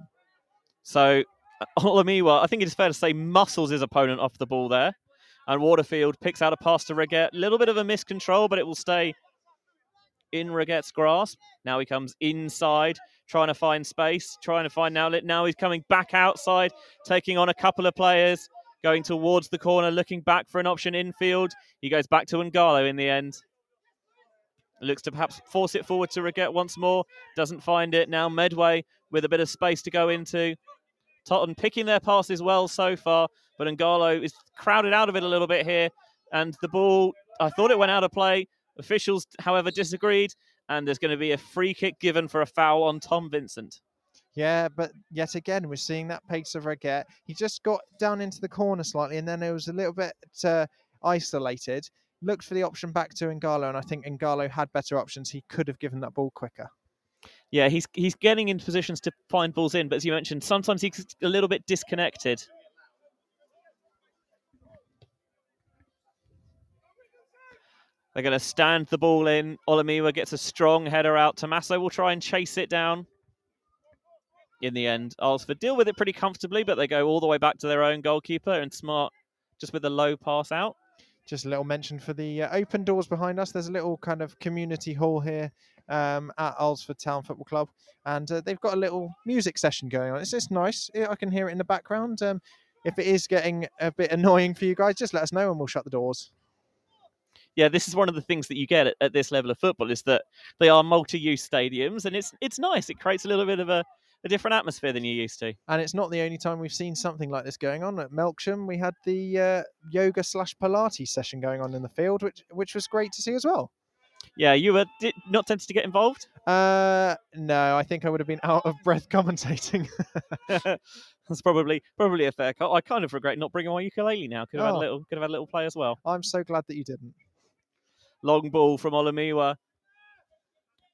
S2: So Olamiwa, I think it is fair to say, muscles his opponent off the ball there. And Waterfield picks out a pass to Reguet. A little bit of a miscontrol, but it will stay in Reguet's grasp. Now he comes inside, trying to find space, trying to find outlet. Now he's coming back outside, taking on a couple of players, going towards the corner, looking back for an option infield. He goes back to Ngalo in the end. Looks to perhaps force it forward to Reguet once more. Doesn't find it. Now Medway with a bit of space to go into. Tottenham picking their passes well so far, but Ngalo is crowded out of it a little bit here. And the ball, I thought it went out of play. Officials, however, disagreed. And there's going to be a free kick given for a foul on Tom Vincent.
S3: Yeah, but yet again, we're seeing that pace of Reguet. He just got down into the corner slightly, and then it was a little bit isolated. Looked for the option back to Ngalo, and I think Ngalo had better options. He could have given that ball quicker.
S2: Yeah, he's getting in positions to find balls in, but as you mentioned, sometimes he's a little bit disconnected. They're going to stand the ball in. Olamiwa gets a strong header out. Tommaso will try and chase it down. In the end, Alresford deal with it pretty comfortably, but they go all the way back to their own goalkeeper, and Smart just with a low pass out.
S3: Just a little mention for the open doors behind us. There's a little kind of community hall here at Alresford Town Football Club, and they've got a little music session going on. It's just nice. I can hear it in the background. If it is getting a bit annoying for you guys, just let us know and we'll shut the doors.
S2: Yeah, this is one of the things that you get at this level of football, is that they are multi-use stadiums, and it's nice. It creates a little bit of a different atmosphere than you're used to.
S3: And it's not the only time we've seen something like this going on. At Melksham, we had the yoga/Pilates session going on in the field, which was great to see as well.
S2: Yeah, you were not tempted to get involved?
S3: No, I think I would have been out of breath commentating.
S2: That's probably a fair cut. I kind of regret not bringing my ukulele now. Could have had a little play as well.
S3: I'm so glad that you didn't.
S2: Long ball from Olamiwa.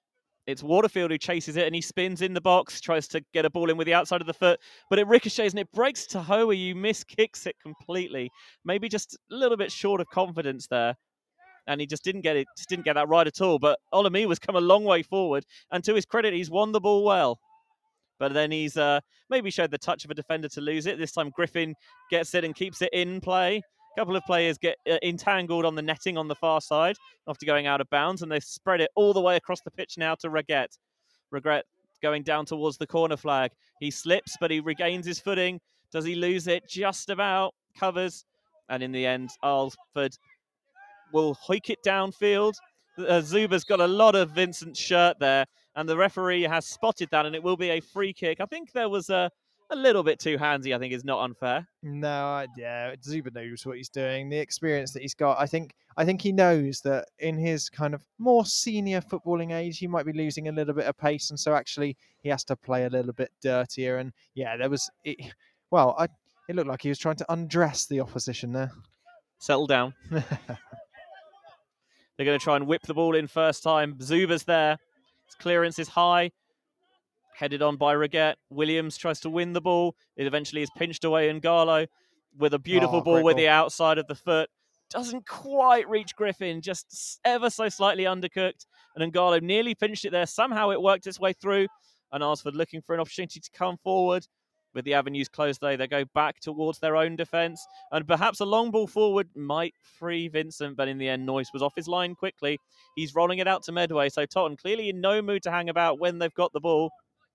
S2: It's Waterfield who chases it, and he spins in the box, tries to get a ball in with the outside of the foot, but it ricochets and it breaks to Hoey, who miskicks it completely. Maybe just a little bit short of confidence there, and he just didn't get that right at all. But Olomiwa's come a long way forward, and to his credit, he's won the ball well. But then he's maybe showed the touch of a defender to lose it. This time Griffin gets it and keeps it in play. A couple of players get entangled on the netting on the far side after going out of bounds, and they spread it all the way across the pitch now to Regret. Regret going down towards the corner flag. He slips, but he regains his footing. Does he lose it? Just about. Covers. And in the end, Alford will hoik it downfield. Zuba's got a lot of Vincent's shirt there, and the referee has spotted that, and it will be a free kick. I think there was a little bit too handsy, I think is not unfair.
S3: No, yeah, Zuba knows what he's doing. The experience that he's got, I think he knows that in his kind of more senior footballing age, he might be losing a little bit of pace, and so actually he has to play a little bit dirtier. And yeah, there was, it looked like he was trying to undress the opposition there.
S2: Settle down. They're going to try and whip the ball in first time. Zuba's there. His clearance is high. Headed on by Regret. Williams tries to win the ball. It eventually is pinched away in Garlow with a beautiful ball with the outside of the foot. Doesn't quite reach Griffin, just ever so slightly undercooked. And Ngalo nearly pinched it there. Somehow it worked its way through. And Alsford looking for an opportunity to come forward. With the avenues closed, though, they go back towards their own defence. And perhaps a long ball forward might free Vincent, but in the end, Noyce was off his line quickly. He's rolling it out to Medway, so Tottenham clearly in no mood to hang about when they've got the ball.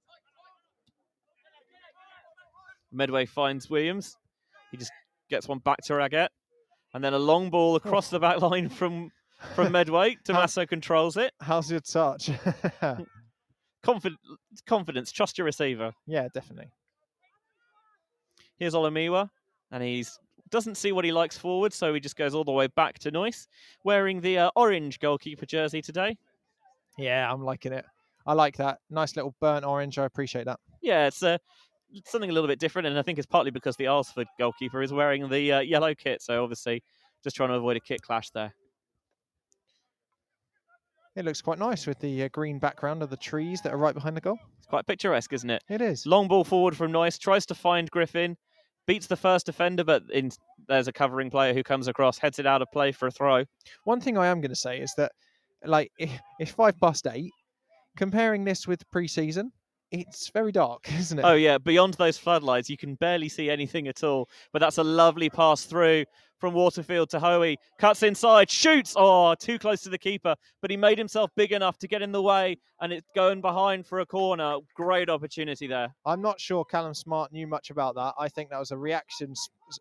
S2: Medway finds Williams. He just gets one back to Raget. And then a long ball across the back line from Medway. Tommaso controls it.
S3: How's your touch?
S2: Confidence. Trust your receiver.
S3: Yeah, definitely.
S2: Here's Olomiwa, and he doesn't see what he likes forward, so he just goes all the way back to Noyce, wearing the orange goalkeeper jersey today.
S3: Yeah, I'm liking it. I like that. Nice little burnt orange. I appreciate that.
S2: Yeah, it's something a little bit different, and I think it's partly because the Alsford goalkeeper is wearing the yellow kit, so obviously just trying to avoid a kit clash there.
S3: It looks quite nice with the green background of the trees that are right behind the goal.
S2: It's quite picturesque, isn't it?
S3: It is.
S2: Long ball forward from Noyce, tries to find Griffin, beats the first defender, but there's a covering player who comes across, heads it out of play for a throw.
S3: One thing I am going to say is that, like, it's 8:05. Comparing this with pre-season, it's very dark, isn't it?
S2: Oh, yeah. Beyond those floodlights, you can barely see anything at all. But that's a lovely pass through from Waterfield to Hoey. Cuts inside, shoots. Oh, too close to the keeper. But he made himself big enough to get in the way, and it's going behind for a corner. Great opportunity there.
S3: I'm not sure Callum Smart knew much about that. I think that was a reaction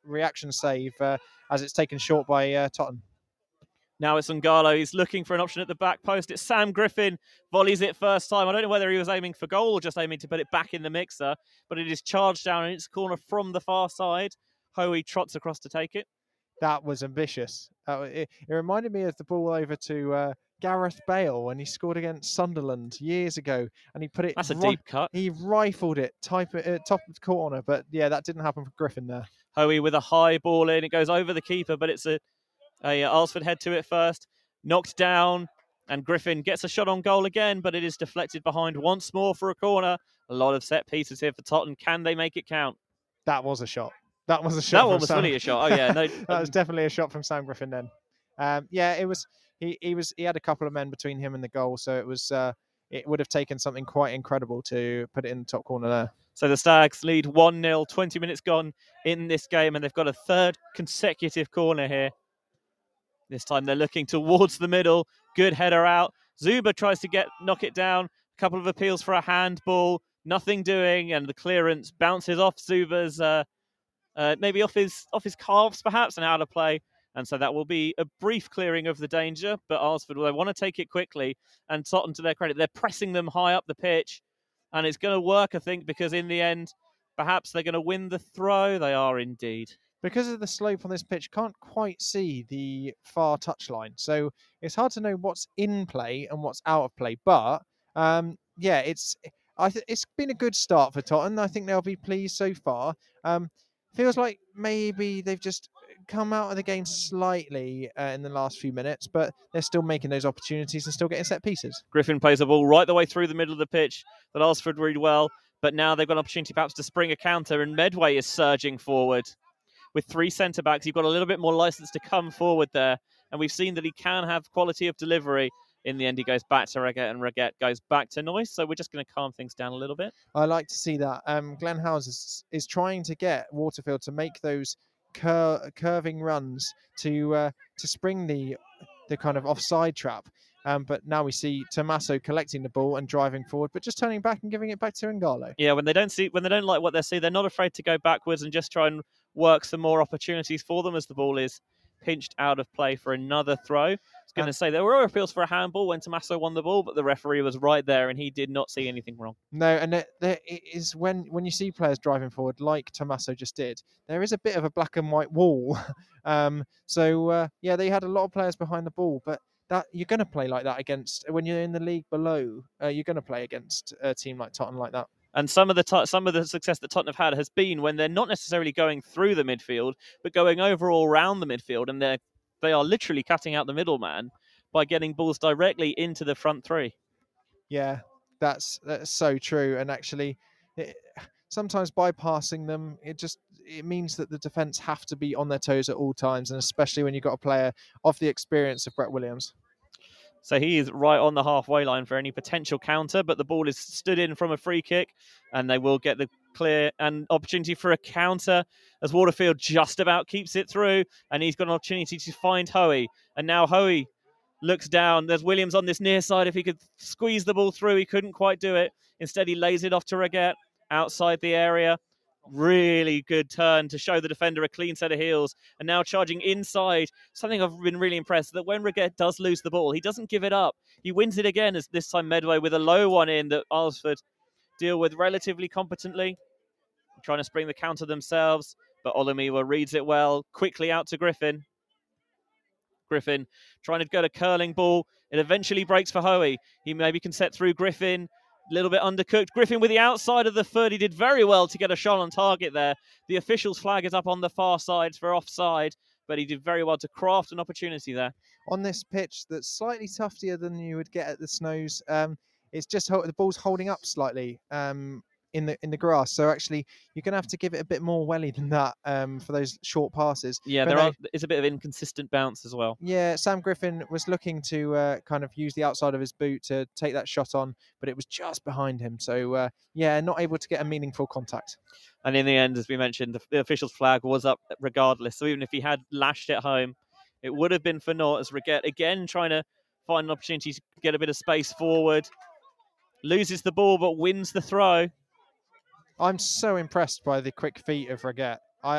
S3: save as it's taken short by Tottenham.
S2: Now it's Ngalo. He's looking for an option at the back post. It's Sam Griffin. Volleys it first time. I don't know whether he was aiming for goal or just aiming to put it back in the mixer, but it is charged down in its corner from the far side. Hoey trots across to take it.
S3: That was ambitious. It reminded me of the ball over to Gareth Bale when he scored against Sunderland years ago, and he put it.
S2: That's a deep cut.
S3: He rifled it top of the corner, but yeah, that didn't happen for Griffin there.
S2: Hoey with a high ball in. It goes over the keeper, but it's a Alsford head to it first. Knocked down, and Griffin gets a shot on goal again, but it is deflected behind once more for a corner. A lot of set pieces here for Tottenham. Can they make it count?
S3: That was a shot. That was a shot.
S2: That one was really a shot. Oh yeah, no,
S3: that was definitely a shot from Sam Griffin. Then, yeah, it was. He had a couple of men between him and the goal, so it was. It would have taken something quite incredible to put it in the top corner there.
S2: So the Stags lead 1-0. 20 minutes gone in this game, and they've got a third consecutive corner here. This time they're looking towards the middle. Good header out. Zuba tries to knock it down. A couple of appeals for a handball. Nothing doing, and the clearance bounces off Zuba's, maybe off his calves perhaps, and out of play. And so that will be a brief clearing of the danger. But Alsford, they want to take it quickly. And Tottenham, to their credit, they're pressing them high up the pitch. And it's going to work, I think, because in the end, perhaps they're going to win the throw. They are indeed.
S3: Because of the slope on this pitch, can't quite see the far touchline. So it's hard to know what's in play and what's out of play. But, yeah, it's been a good start for Tottenham. I think they'll be pleased so far. Feels like maybe they've just come out of the game slightly in the last few minutes, but they're still making those opportunities and still getting set pieces.
S2: Griffin plays the ball right the way through the middle of the pitch. That Alsford read well, but now they've got an opportunity perhaps to spring a counter, and Medway is surging forward. With 3 centre-backs, you've got a little bit more licence to come forward there, and we've seen that he can have quality of delivery. In the end, he goes back to Reguet, and Reguet goes back to Noyce, so we're just going to calm things down a little bit.
S3: I like to see that. Glenn Howes is trying to get Waterfield to make those curving runs to spring the kind of offside trap. But now we see Tommaso collecting the ball and driving forward, but just turning back and giving it back to Ngalo.
S2: Yeah, when they don't like what they see, they're not afraid to go backwards and just try and work some more opportunities for them as the ball is pinched out of play for another throw. I was going to say there were appeals for a handball when Tommaso won the ball, but the referee was right there and he did not see anything wrong.
S3: No, and there is when you see players driving forward like Tommaso just did, there is a bit of a black and white wall. Yeah, they had a lot of players behind the ball, but that you're going to play like that against when you're in the league below. You're going to play against a team like Tottenham like that.
S2: And some of the success that Tottenham have had has been when they're not necessarily going through the midfield, but going overall around the midfield, and they are literally cutting out the middleman by getting balls directly into the front three.
S3: Yeah, that's so true. And actually, sometimes bypassing them, it means that the defence have to be on their toes at all times, and especially when you've got a player of the experience of Brett Williams.
S2: So he is right on the halfway line for any potential counter, but the ball is stood in from a free kick, and they will get the clear and opportunity for a counter as Waterfield just about keeps it through, and he's got an opportunity to find Hoey. And now Hoey looks down. There's Williams on this near side. If he could squeeze the ball through, he couldn't quite do it. Instead, he lays it off to Reguet outside the area. Really good turn to show the defender a clean set of heels, and now charging inside. Something I've been really impressed that when Reguet does lose the ball, he doesn't give it up. He wins it again, as this time Medway with a low one in that Alsford deal with relatively competently, trying to spring the counter themselves, but Olomiwa reads it well, quickly out to Griffin. Griffin trying to get a curling ball. It eventually breaks for Hoey. He maybe can set through Griffin. A little bit undercooked. Griffin with the outside of the foot. He did very well to get a shot on target there. The official's flag is up on the far side for offside, but he did very well to craft an opportunity there.
S3: On this pitch that's slightly tuftier than you would get at the Snows, it's just the ball's holding up slightly in the grass. So actually, you're going to have to give it a bit more welly than that for those short passes.
S2: Yeah, it's a bit of inconsistent bounce as well.
S3: Yeah, Sam Griffin was looking to kind of use the outside of his boot to take that shot on, but it was just behind him. So not able to get a meaningful contact.
S2: And in the end, as we mentioned, the official's flag was up regardless. So even if he had lashed it home, it would have been for naught, as Reguet again trying to find an opportunity to get a bit of space forward. Loses the ball, but wins the throw.
S3: I'm so impressed by the quick feet of Reguet.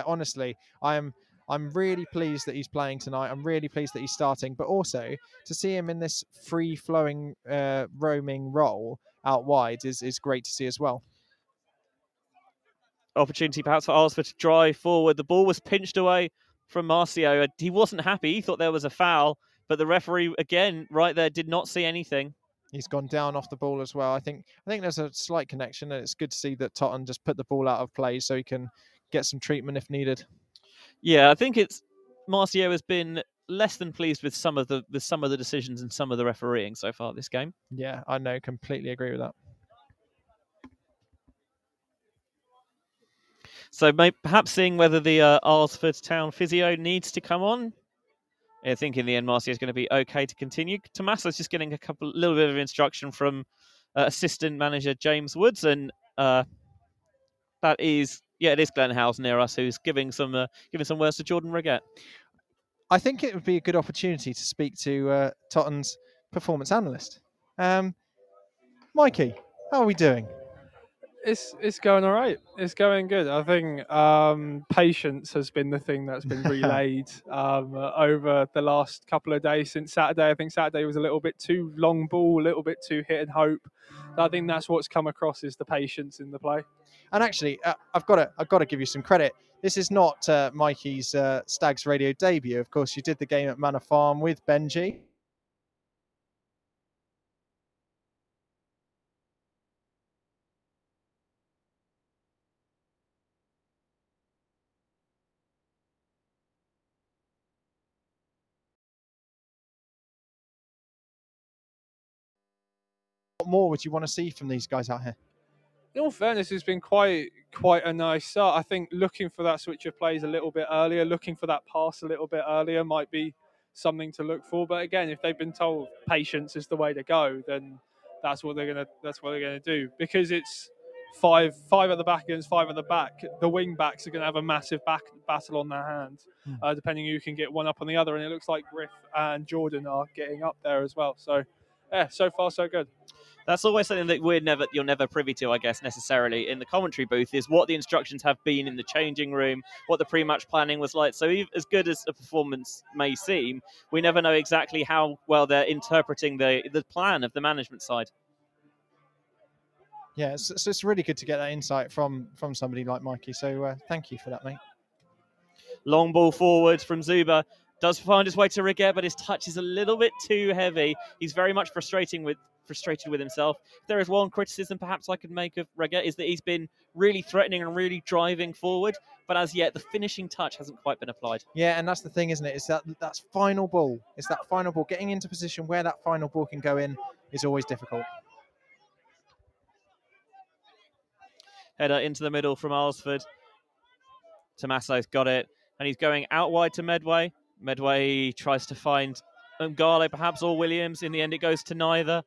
S3: I'm really pleased that he's playing tonight. I'm really pleased that he's starting, but also to see him in this free-flowing, roaming role out wide is great to see as well.
S2: Opportunity perhaps for Alsford to drive forward. The ball was pinched away from Marcio. He wasn't happy. He thought there was a foul, but the referee, again, right there, did not see anything.
S3: He's gone down off the ball as well. I think there's a slight connection, and it's good to see that Tottenham just put the ball out of play so he can get some treatment if needed.
S2: Yeah, I think Marcio has been less than pleased with some of the decisions and some of the refereeing so far this game.
S3: Yeah, I know, completely agree with that.
S2: So perhaps seeing whether the Alsford Town physio needs to come on. I think in the end, Marcio is going to be okay to continue. Tommaso's just getting little bit of instruction from assistant manager James Woods, and it is Glenn Howes near us who's giving some words to Jordan Reguet.
S3: I think it would be a good opportunity to speak to Tottenham's performance analyst. Mikey, how are we doing?
S6: It's going all right. It's going good. I think patience has been the thing that's been relayed over the last couple of days since Saturday. I think Saturday was a little bit too long ball, a little bit too hit and hope. I think that's what's come across is the patience in the play.
S3: And actually, I've got to give you some credit. This is not Mikey's Stags Radio debut. Of course, you did the game at Manor Farm with Benji. What more would you want to see from these guys out here?
S6: In all fairness, it's been quite a nice start. I think looking for that switch of plays a little bit earlier, looking for that pass a little bit earlier might be something to look for. But again, if they've been told patience is the way to go, then that's what they're gonna do. Because it's five at the back against five at the back. The wing backs are going to have a massive battle on their hands, depending who can get one up on the other. And it looks like Griff and Jordan are getting up there as well. So yeah, so far so good.
S2: That's always something that you're never privy to, I guess, necessarily in the commentary booth, is what the instructions have been in the changing room, what the pre-match planning was like. So as good as a performance may seem, we never know exactly how well they're interpreting the plan of the management side.
S3: Yeah, so it's really good to get that insight from somebody like Mikey. So thank you for that, mate.
S2: Long ball forward from Zuba. Does find his way to Riget, but his touch is a little bit too heavy. He's very much frustrated with himself. If there is one criticism perhaps I could make of Riget, is that he's been really threatening and really driving forward, but as yet the finishing touch hasn't quite been applied.
S3: Yeah, and that's the thing, isn't it? It's that's final ball. It's that final ball. Getting into position where that final ball can go in is always difficult.
S2: Header into the middle from Alsford. Tomasso's got it, and he's going out wide to Medway. Medway tries to find Ngale perhaps, or Williams. In the end, it goes to neither.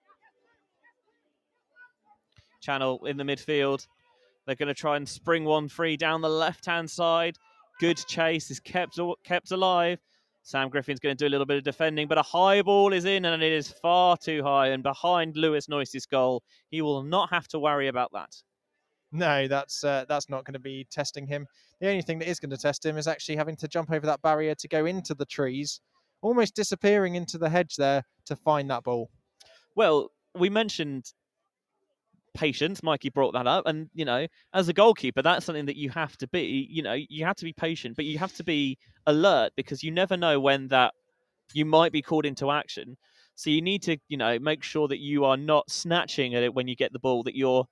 S2: Channel in the midfield. They're going to try and spring one free down the left-hand side. Good chase is kept alive. Sam Griffin's going to do a little bit of defending, but a high ball is in, and it is far too high and behind Lewis Noyce's goal. He will not have to worry about that.
S3: No, that's not going to be testing him. The only thing that is going to test him is actually having to jump over that barrier to go into the trees, almost disappearing into the hedge there to find that ball.
S2: Well, we mentioned patience. Mikey brought that up, and as a goalkeeper, that's something that you have to be. You have to be patient, but you have to be alert, because you never know when that you might be called into action. So you need to make sure that you are not snatching at it when you get the ball, that you're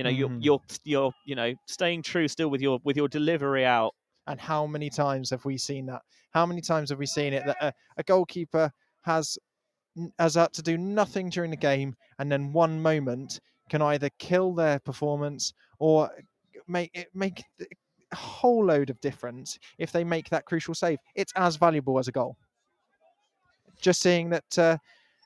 S2: staying true still with your delivery out.
S3: And how many times have we seen that? How many times have we seen it that a goalkeeper has had to do nothing during the game, and then one moment can either kill their performance or make a whole load of difference if they make that crucial save. It's as valuable as a goal. Just seeing that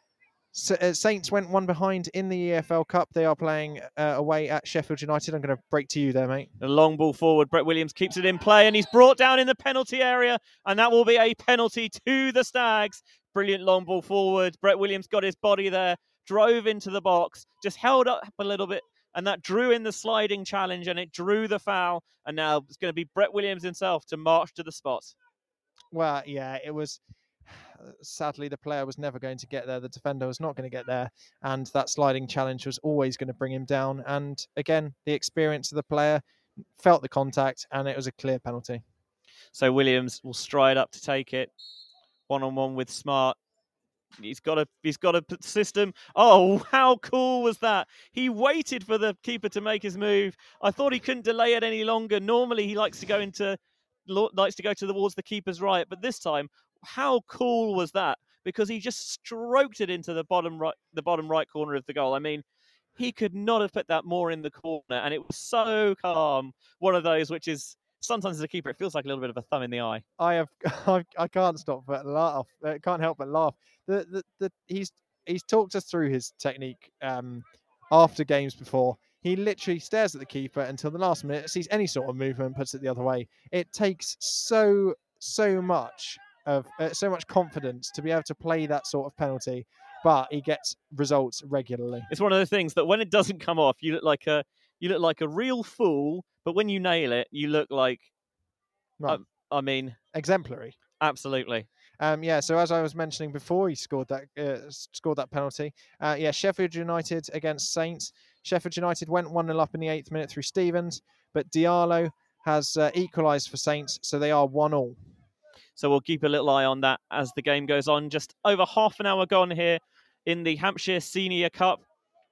S3: Saints went one behind in the EFL Cup. They are playing away at Sheffield United. I'm going to break to you there, mate.
S2: The long ball forward. Brett Williams keeps it in play, and he's brought down in the penalty area, and that will be a penalty to the Stags. Brilliant long ball forward. Brett Williams got his body there, drove into the box, just held up a little bit, and that drew in the sliding challenge, and it drew the foul. And now it's going to be Brett Williams himself to march to the spot.
S3: Well, yeah, it was. Sadly, the player was never going to get there. The defender was not going to get there. And that sliding challenge was always going to bring him down. And again, the experience of the player felt the contact, and it was a clear penalty.
S2: So Williams will stride up to take it. One-on-one with Smart. He's got a system. Oh, how cool was that? He waited for the keeper to make his move. I thought he couldn't delay it any longer. Normally, he likes to go towards the keeper's right, but this time, how cool was that? Because he just stroked it into the bottom right corner of the goal. I mean, he could not have put that more in the corner, and it was so calm. One of those which is sometimes as a keeper, it feels like a little bit of a thumb in the eye.
S3: I can't stop but laugh. I can't help but laugh. He's talked us through his technique after games before. He literally stares at the keeper until the last minute, sees any sort of movement, puts it the other way. It takes so much confidence to be able to play that sort of penalty, but he gets results regularly.
S2: It's one of those things that when it doesn't come off, you look like a real fool, but when you nail it, you look like,
S3: right. Exemplary.
S2: Absolutely.
S3: So as I was mentioning before, he scored that penalty. Sheffield United against Saints. Sheffield United went 1-0 up in the 8th minute through Stevens, but Diallo has equalised for Saints, so they are 1-1.
S2: So we'll keep a little eye on that as the game goes on. Just over half an hour gone here in the Hampshire Senior Cup.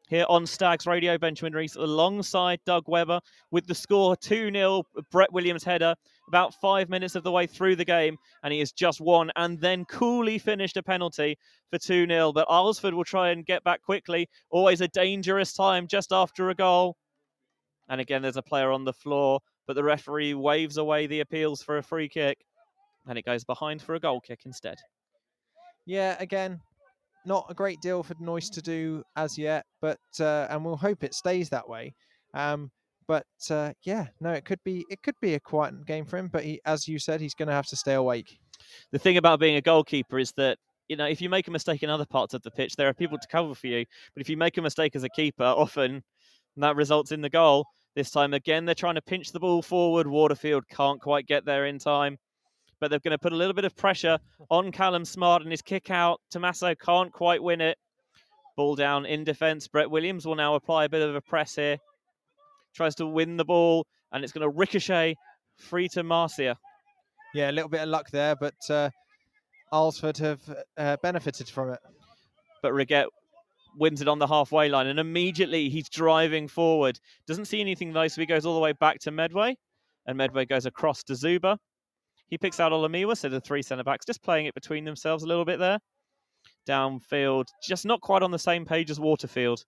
S2: here on Stags Radio. Benjamin Rees alongside Doug Webber with the score 2-0. Brett Williams header about 5 minutes of the way through the game, and he has just won and then coolly finished a penalty for 2-0. But Alresford will try and get back quickly. Always a dangerous time just after a goal. And again, there's a player on the floor, but the referee waves away the appeals for a free kick, and it goes behind for a goal kick instead.
S3: Yeah, again, not a great deal for Noyce to do as yet, but and we'll hope it stays that way. Yeah, no, it could be a quiet game for him, but as you said, he's going to have to stay awake.
S2: The thing about being a goalkeeper is that, you know, if you make a mistake in other parts of the pitch, there are people to cover for you. But if you make a mistake as a keeper, often that results in the goal. This time again, they're trying to pinch the ball forward. Waterfield can't quite get there in time, but they're going to put a little bit of pressure on Callum Smart and his kick out. Tommaso can't quite win it. Ball down in defence. Brett Williams will now apply a bit of a press here. Tries to win the ball, and it's going to ricochet free to Marcia.
S3: Yeah, a little bit of luck there, but Alresford have benefited from it.
S2: But Riget wins it on the halfway line, and immediately he's driving forward. Doesn't see anything nice, so he goes all the way back to Medway, and Medway goes across to Zuba. He picks out Olamiwa, so the three centre-backs just playing it between themselves a little bit there. Downfield, just not quite on the same page as Waterfield.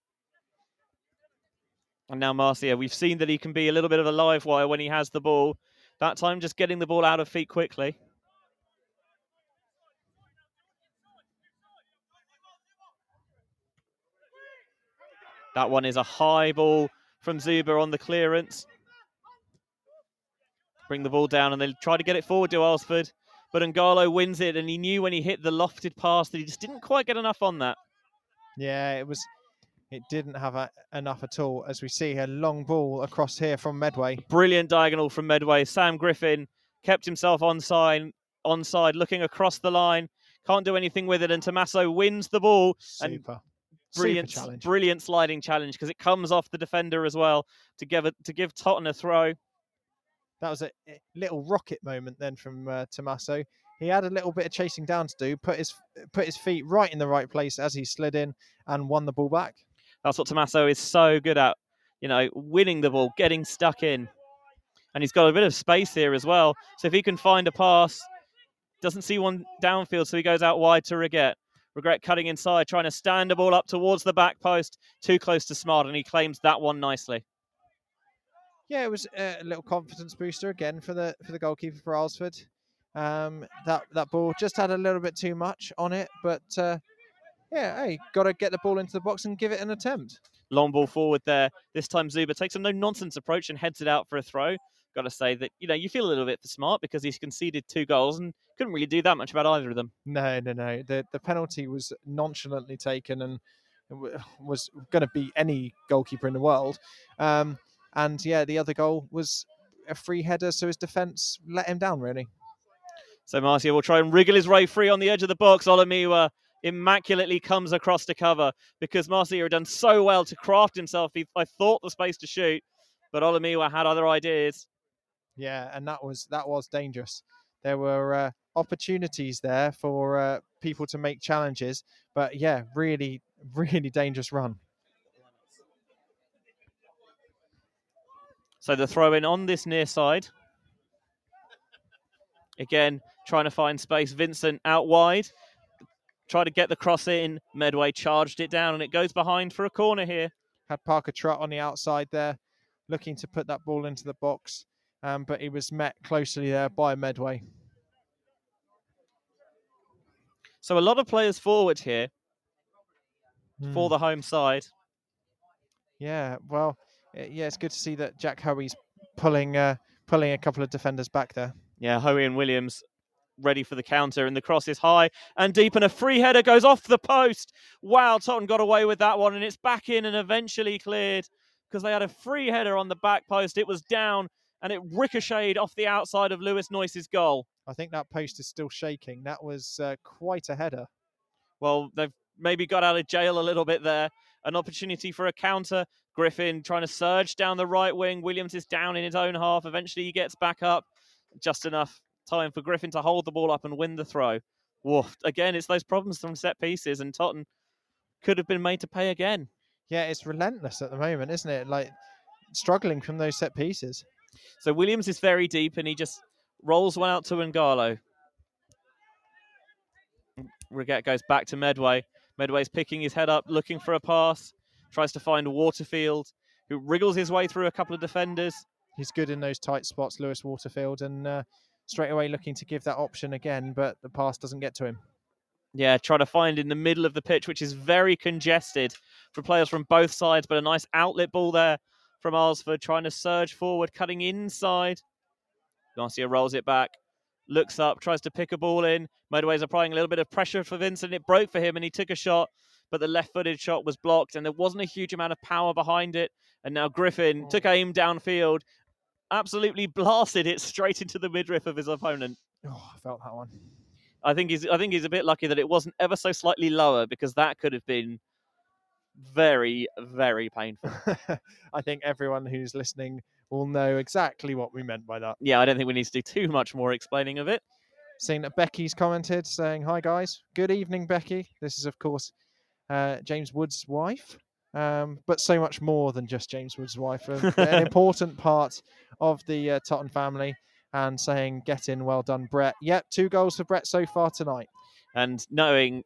S2: And now Marcia, we've seen that he can be a little bit of a live wire when he has the ball. That time just getting the ball out of feet quickly. That one is a high ball from Zuba on the clearance. Bring the ball down and they try to get it forward to Alresford. But Ngalo wins it, and he knew when he hit the lofted pass that he just didn't quite get enough on that.
S3: Yeah, it didn't have enough at all, as we see a long ball across here from Medway.
S2: Brilliant diagonal from Medway. Sam Griffin kept himself onside, looking across the line. Can't do anything with it, and Tommaso wins the ball.
S3: Super.
S2: Brilliant sliding challenge, because it comes off the defender as well to give Totten a throw.
S3: That was a little rocket moment then from Tommaso. He had a little bit of chasing down to do, put his feet right in the right place as he slid in and won the ball back.
S2: That's what Tommaso is so good at, you know, winning the ball, getting stuck in. And he's got a bit of space here as well. So if he can find a pass, doesn't see one downfield, so he goes out wide to Riget. Riget cutting inside, trying to stand the ball up towards the back post, too close to Smart, and he claims that one nicely.
S3: Yeah, it was a little confidence booster again for the goalkeeper for Alresford. That ball just had a little bit too much on it, but hey, got to get the ball into the box and give it an attempt.
S2: Long ball forward there. This time Zuba takes a no-nonsense approach and heads it out for a throw. Got to say that, you know, you feel a little bit for Smart because he's conceded 2 goals and couldn't really do that much about either of them.
S3: No. The penalty was nonchalantly taken and was going to beat any goalkeeper in the world. And yeah, the other goal was a free header, so his defence let him down, really.
S2: So Marcia will try and wriggle his way free on the edge of the box. Olamiwa immaculately comes across to cover because Marcia had done so well to craft himself, I thought, the space to shoot, but Olamiwa had other ideas.
S3: Yeah, and that was dangerous. There were opportunities there for people to make challenges, but yeah, really, really dangerous run.
S2: So the throw in on this near side. Again, trying to find space. Vincent out wide. Try to get the cross in. Medway charged it down, and it goes behind for a corner here.
S3: Had Parker Trott on the outside there, looking to put that ball into the box, but he was met closely there by Medway.
S2: So a lot of players forward here for the home side.
S3: Yeah, well, yeah, it's good to see that Jack Hoey's pulling a couple of defenders back there.
S2: Yeah, Hoey and Williams ready for the counter, and the cross is high and deep, and a free header goes off the post. Wow, Totten got away with that one, and it's back in and eventually cleared because they had a free header on the back post. It was down, and it ricocheted off the outside of Lewis Noyce's goal.
S3: I think that post is still shaking. That was quite a header.
S2: Well, they've maybe got out of jail a little bit there. An opportunity for a counter. Griffin trying to surge down the right wing. Williams is down in his own half. Eventually he gets back up. Just enough time for Griffin to hold the ball up and win the throw. Woof. Again, it's those problems from set pieces, and Totten could have been made to pay again.
S3: Yeah, it's relentless at the moment, isn't it? Like struggling from those set pieces.
S2: So Williams is very deep, and he just rolls one out to Ngalo. Reguette goes back to Medway. Medway's picking his head up, looking for a pass. Tries to find Waterfield, who wriggles his way through a couple of defenders.
S3: He's good in those tight spots, Lewis Waterfield, and straight away looking to give that option again, but the pass doesn't get to him.
S2: Yeah, trying to find in the middle of the pitch, which is very congested for players from both sides, but a nice outlet ball there from Alresford, trying to surge forward, cutting inside. Garcia rolls it back, looks up, tries to pick a ball in. Medway's applying a little bit of pressure for Vincent. It broke for him, and he took a shot, but the left-footed shot was blocked, and there wasn't a huge amount of power behind it. And now Griffin took aim downfield, absolutely blasted it straight into the midriff of his opponent.
S3: Oh, I felt that one.
S2: I think he's a bit lucky that it wasn't ever so slightly lower, because that could have been very, very painful.
S3: I think everyone who's listening will know exactly what we meant by that.
S2: Yeah, I don't think we need to do too much more explaining of it.
S3: Seeing that Becky's commented, saying, "Hi guys, good evening, Becky." This is, of course, James Wood's wife, but so much more than just James Wood's wife. An important part of the Totten family. And saying, "Get in, well done, Brett." Yep, 2 goals for Brett so far tonight.
S2: And knowing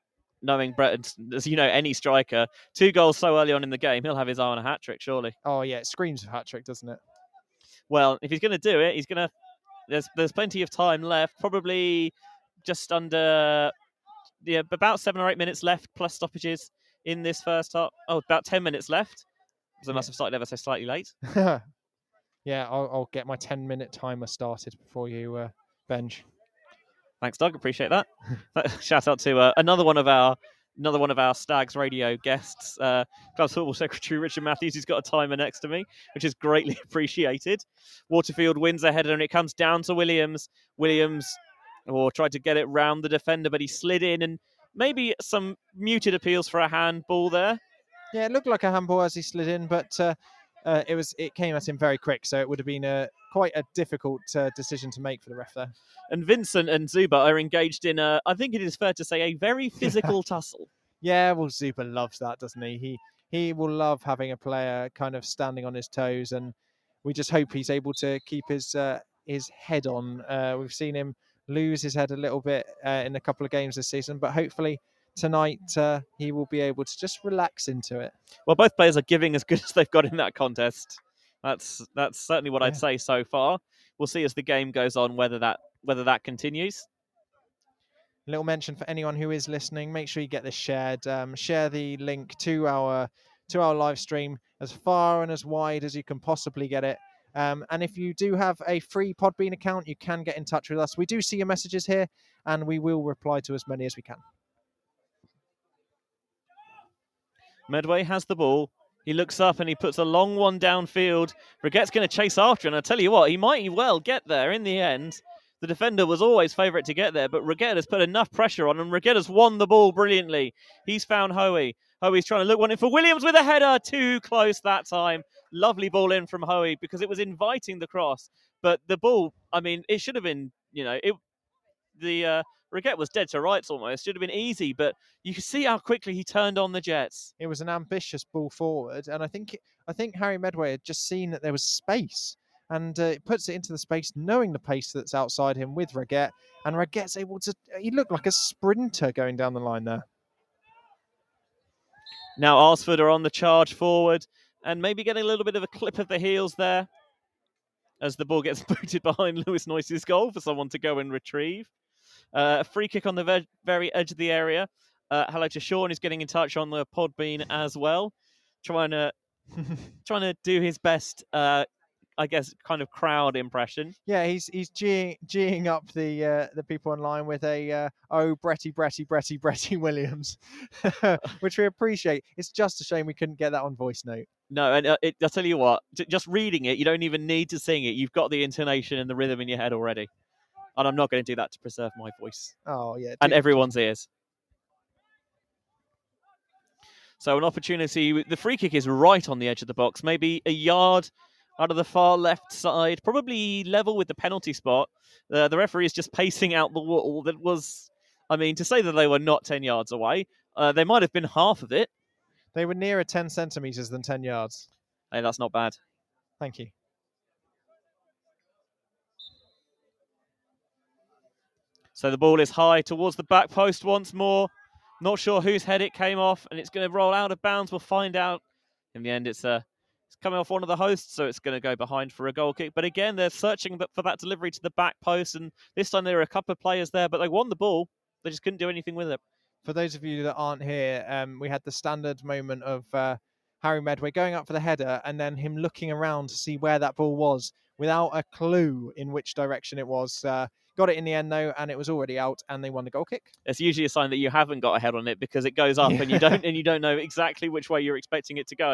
S2: Brett, as you know, any striker, 2 goals so early on in the game, he'll have his eye on a hat trick, surely.
S3: Oh yeah, it screams of hat trick, doesn't it?
S2: Well, if he's going to do it, there's plenty of time left. Probably just under, about 7 or 8 minutes left plus stoppages in this first half. Oh, about 10 minutes left. So I must have started ever so slightly late.
S3: Yeah, I'll get my 10-minute timer started before you bench.
S2: Thanks, Doug. Appreciate that. Shout out to another one of our Stags Radio guests, Club Football Secretary Richard Matthews, who's got a timer next to me, which is greatly appreciated. Waterfield wins a header, and it comes down to Williams. Williams tried to get it round the defender, but he slid in, and maybe some muted appeals for a handball there.
S3: Yeah, it looked like a handball as he slid in, but it came at him very quick, so it would have been quite a difficult decision to make for the ref there.
S2: And Vincent and Zuba are engaged in I think it is fair to say, a very physical tussle.
S3: Yeah, well, Zuba loves that, doesn't he? He will love having a player kind of standing on his toes, and we just hope he's able to keep his head on. We've seen him lose his head a little bit in a couple of games this season, but hopefully tonight he will be able to just relax into it.
S2: Well, both players are giving as good as they've got in that contest. That's certainly what I'd say so far. We'll see as the game goes on whether that continues.
S3: A little mention for anyone who is listening: make sure you get this shared. Share the link to our live stream as far and as wide as you can possibly get it. And if you do have a free Podbean account, you can get in touch with us. We do see your messages here, and we will reply to as many as we can.
S2: Medway has the ball. He looks up and he puts a long one downfield. Reguette's going to chase after, and I tell you what, he might well get there in the end. The defender was always favourite to get there, but Reguette has put enough pressure on, and Reguette has won the ball brilliantly. He's found Hoey. Hoey's trying to look one in for Williams with a header. Too close that time. Lovely ball in from Hoey because it was inviting the cross. But the ball, I mean, it should have been, Reguette was dead to rights almost. Should have been easy, but you can see how quickly he turned on the Jets.
S3: It was an ambitious ball forward, and I think Harry Medway had just seen that there was space, and it puts it into the space, knowing the pace that's outside him with Reguette, and Reguette's able to. He looked like a sprinter going down the line there.
S2: Now Alresford are on the charge forward, and maybe getting a little bit of a clip of the heels there, as the ball gets booted behind Lewis Noyce's goal for someone to go and retrieve. A free kick on the very edge of the area. Hello to Sean, who's getting in touch on the Podbean as well, trying to do his best, I guess, kind of crowd impression.
S3: Yeah, he's geeing up the people online with a Bretty Williams, which we appreciate. It's just a shame we couldn't get that on voice note.
S2: No, and I'll tell you what, just reading it, you don't even need to sing it. You've got the intonation and the rhythm in your head already. And I'm not going to do that to preserve my voice.
S3: Oh, yeah.
S2: And everyone's ears. So an opportunity. The free kick is right on the edge of the box. Maybe a yard out of the far left side. Probably level with the penalty spot. The referee is just pacing out the wall. That was, I mean, to say that they were not 10 yards away, they might have been half of it.
S3: They were nearer 10 centimetres than 10 yards.
S2: Hey, that's not bad.
S3: Thank you.
S2: So the ball is high towards the back post once more. Not sure whose head it came off, and it's going to roll out of bounds. We'll find out. In the end, it's coming off one of the hosts, so it's going to go behind for a goal kick. But again, they're searching for that delivery to the back post, and this time there were a couple of players there, but they won the ball. They just couldn't do anything with it.
S3: For those of you that aren't here, we had the standard moment of Harry Medway going up for the header and then him looking around to see where that ball was without a clue in which direction it was. Got it in the end though, and it was already out, and they won the goal kick.
S2: It's usually a sign that you haven't got a head on it because it goes up and you don't know exactly which way you're expecting it to go.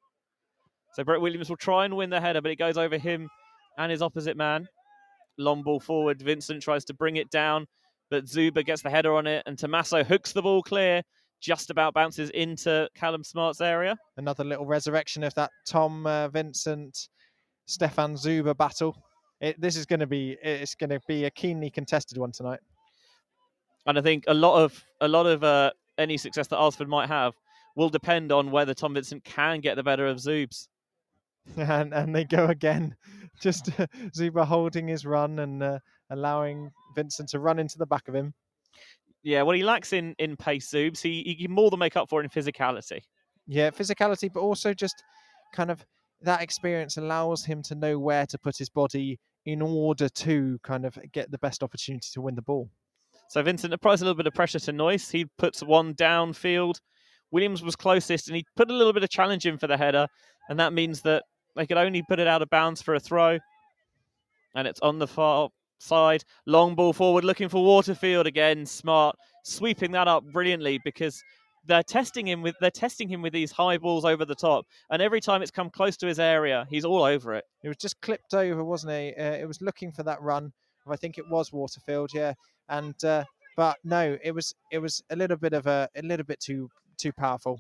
S2: So Brett Williams will try and win the header, but it goes over him and his opposite man. Long ball forward. Vincent tries to bring it down, but Zuba gets the header on it, and Tommaso hooks the ball clear, just about bounces into Callum Smart's area.
S3: Another little resurrection of that Tom Vincent, Stefan Zuba battle. This is going to be a keenly contested one tonight.
S2: And I think a lot of any success that Alresford might have will depend on whether Tom Vincent can get the better of Zubes.
S3: And they go again. Just Zuba holding his run and allowing Vincent to run into the back of him.
S2: Yeah, well, he lacks in pace, Zubes. He can more than make up for it in physicality.
S3: Yeah, physicality, but also just kind of that experience allows him to know where to put his body in order to kind of get the best opportunity to win the ball.
S2: So Vincent applies a little bit of pressure to Noyce. He puts one downfield. Williams was closest, and he put a little bit of challenge in for the header, and that means that they could only put it out of bounds for a throw. And it's on the far side. Long ball forward, looking for Waterfield again. Smart sweeping that up brilliantly because they're testing him with these high balls over the top, and every time it's come close to his area, he's all over it.
S3: It was just clipped over, wasn't it? It was looking for that run. I think it was Waterfield, yeah. And but no, it was a little bit too powerful.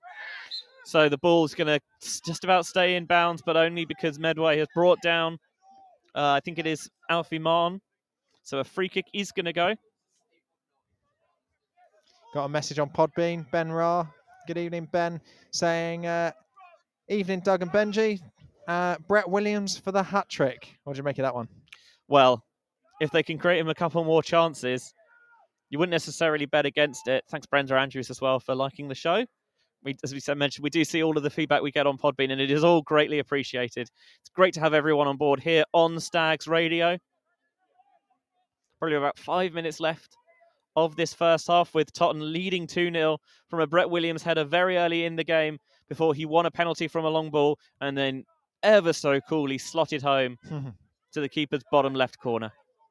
S2: So the ball's going to just about stay in bounds, but only because Medway has brought down, I think it is Alfie Marn. So a free kick is going to go.
S3: Got a message on Podbean, Ben Ra. Good evening, Ben, saying, evening, Doug and Benji. Brett Williams for the hat trick. What do you make of that one?
S2: Well, if they can create him a couple more chances, you wouldn't necessarily bet against it. Thanks, Brenda Andrews, as well, for liking the show. As we mentioned, we do see all of the feedback we get on Podbean, and it is all greatly appreciated. It's great to have everyone on board here on Stags Radio. Probably about 5 minutes left of this first half, with Tottenham leading 2-0 from a Brett Williams header very early in the game before he won a penalty from a long ball and then ever so coolly slotted home to the keeper's bottom left corner.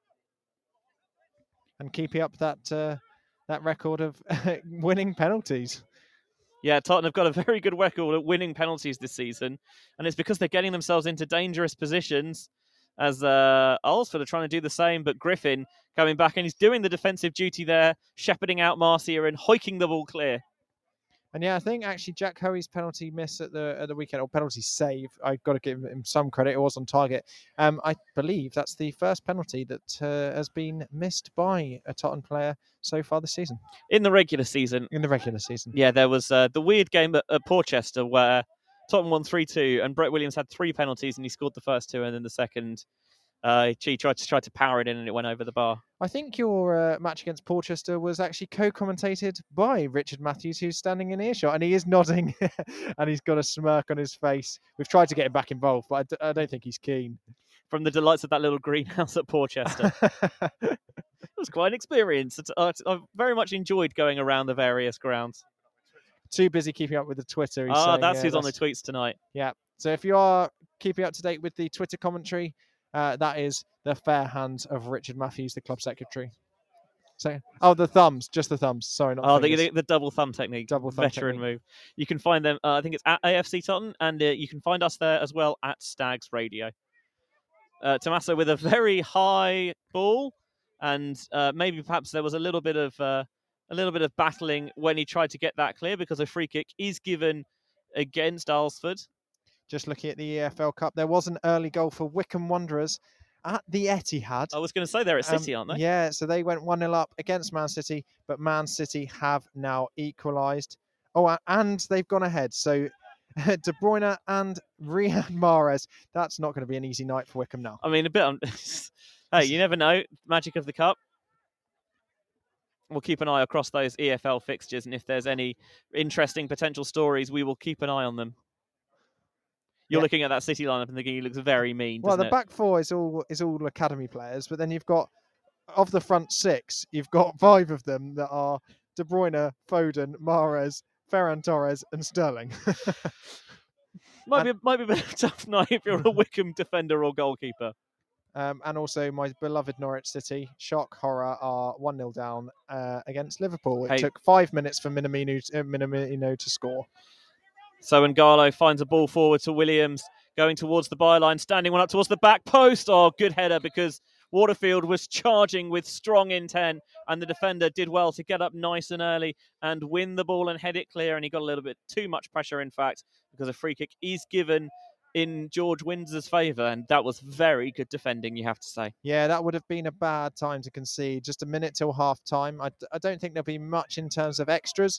S3: And keeping up that record of winning penalties.
S2: Yeah, Tottenham have got a very good record at winning penalties this season, and it's because they're getting themselves into dangerous positions, as Alresford are trying to do the same, but Griffin coming back, and he's doing the defensive duty there, shepherding out Marcia and hoiking the ball clear.
S3: And yeah, I think actually Jack Hoey's penalty miss at the weekend, or penalty save, I've got to give him some credit. It was on target. I believe that's the first penalty that has been missed by a Tottenham player so far this season.
S2: In the regular season.
S3: Yeah,
S2: there was the weird game at Portchester where Tottenham won 3-2, and Brett Williams had 3 penalties, and he scored the first 2, and then the second, he tried to power it in, and it went over the bar.
S3: I think your match against Portchester was actually co-commentated by Richard Matthews, who's standing in earshot, and he is nodding, and he's got a smirk on his face. We've tried to get him back involved, but I don't think he's keen.
S2: From the delights of that little greenhouse at Portchester. It was quite an experience. I've very much enjoyed going around the various grounds.
S3: Too busy keeping up with the Twitter.
S2: That's who's on the tweets tonight.
S3: Yeah. So if you are keeping up to date with the Twitter commentary, that is the fair hands of Richard Matthews, the club secretary. So, the thumbs, just the thumbs. Sorry, not
S2: the double thumb technique. Veteran move. You can find them. I think it's at AFC Tottenham, and you can find us there as well at Stags Radio. Tommaso with a very high ball, and maybe perhaps there was a little bit of battling when he tried to get that clear, because a free kick is given against Alresford.
S3: Just looking at the EFL Cup, there was an early goal for Wycombe Wanderers at the Etihad.
S2: I was going to say they're at City, aren't they?
S3: Yeah, so they went 1-0 up against Man City, but Man City have now equalised. and they've gone ahead. So De Bruyne and Riyad Mahrez. That's not going to be an easy night for Wycombe now.
S2: I mean, a bit on. Hey, you never know. Magic of the cup. We'll keep an eye across those EFL fixtures, and if there's any interesting potential stories, we will keep an eye on them. You're looking at that City lineup and thinking he looks very mean.
S3: Well, the
S2: it?
S3: back four is all academy players, but then you've got, of the front six, you've got 5 of them that are De Bruyne, Foden, Mahrez, Ferran Torres, and Sterling.
S2: Might be a bit of a tough night if you're a Wycombe defender or goalkeeper.
S3: And also my beloved Norwich City, shock horror, are 1-0 down against Liverpool. It took 5 minutes for Minamino to score.
S2: So N'Galo finds a ball forward to Williams, going towards the byline, standing one up towards the back post. Oh, good header, because Waterfield was charging with strong intent, and the defender did well to get up nice and early and win the ball and head it clear, and he got a little bit too much pressure, in fact, because a free kick is given in George Windsor's favour, and that was very good defending, you have to say.
S3: Yeah, that would have been a bad time to concede. Just a minute till half time. I don't think there'll be much in terms of extras.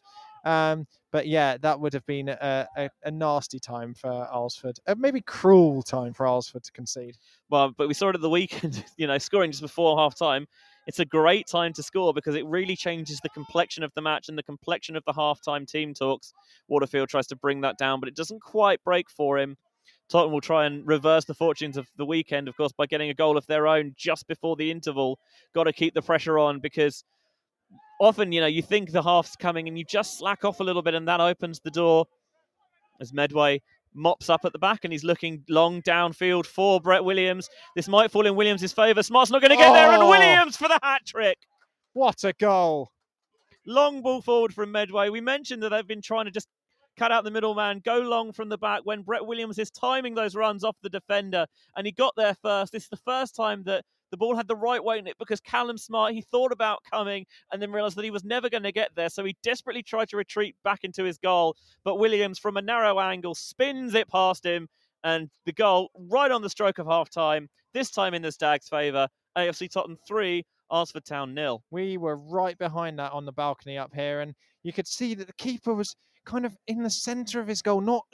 S3: But yeah, that would have been a nasty time for Alresford. Maybe cruel time for Alresford to concede.
S2: Well, but we saw it at the weekend, scoring just before half time. It's a great time to score because it really changes the complexion of the match and the complexion of the half-time team talks. Waterfield tries to bring that down, but it doesn't quite break for him. Tottenham will try and reverse the fortunes of the weekend, of course, by getting a goal of their own just before the interval. Got to keep the pressure on, because often, you think the half's coming and you just slack off a little bit, and that opens the door as Medway mops up at the back and he's looking long downfield for Brett Williams. This might fall in Williams' favour. Smart's not going to get there, and Williams for the hat-trick.
S3: What a goal.
S2: Long ball forward from Medway. We mentioned that they've been trying to just cut out the middleman, go long from the back when Brett Williams is timing those runs off the defender, and he got there first. This is the first time that the ball had the right weight in it, because Callum Smart, he thought about coming and then realised that he was never going to get there, so he desperately tried to retreat back into his goal, but Williams, from a narrow angle, spins it past him, and the goal right on the stroke of half-time, this time in the Stags' favour. AFC Tottenham 3, Alresford Town 0.
S3: We were right behind that on the balcony up here, and you could see that the keeper was kind of in the centre of his goal, not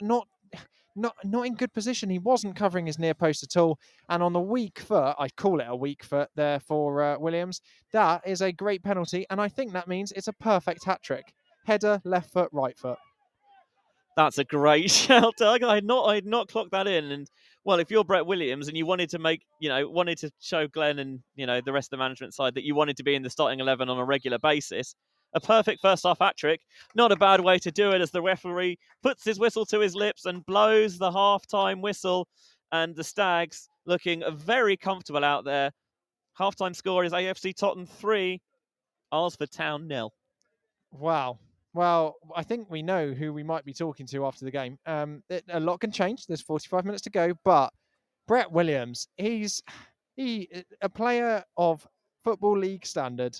S3: in good position. He wasn't covering his near post at all. And on the weak foot, I call it a weak foot there for Williams, that is a great penalty. And I think that means it's a perfect hat-trick. Header, left foot, right foot.
S2: That's a great shout, Doug. I had not clocked that in. And, well, if you're Brett Williams and you wanted to show Glenn and, the rest of the management side that you wanted to be in the starting 11 on a regular basis, a perfect first-half hat-trick. Not a bad way to do it, as the referee puts his whistle to his lips and blows the half-time whistle, and the Stags looking very comfortable out there. Half-time score is AFC Tottenham 3, Alresford Town 0.
S3: Wow. Well, I think we know who we might be talking to after the game. A lot can change. There's 45 minutes to go, but Brett Williams, he's a player of Football League standard.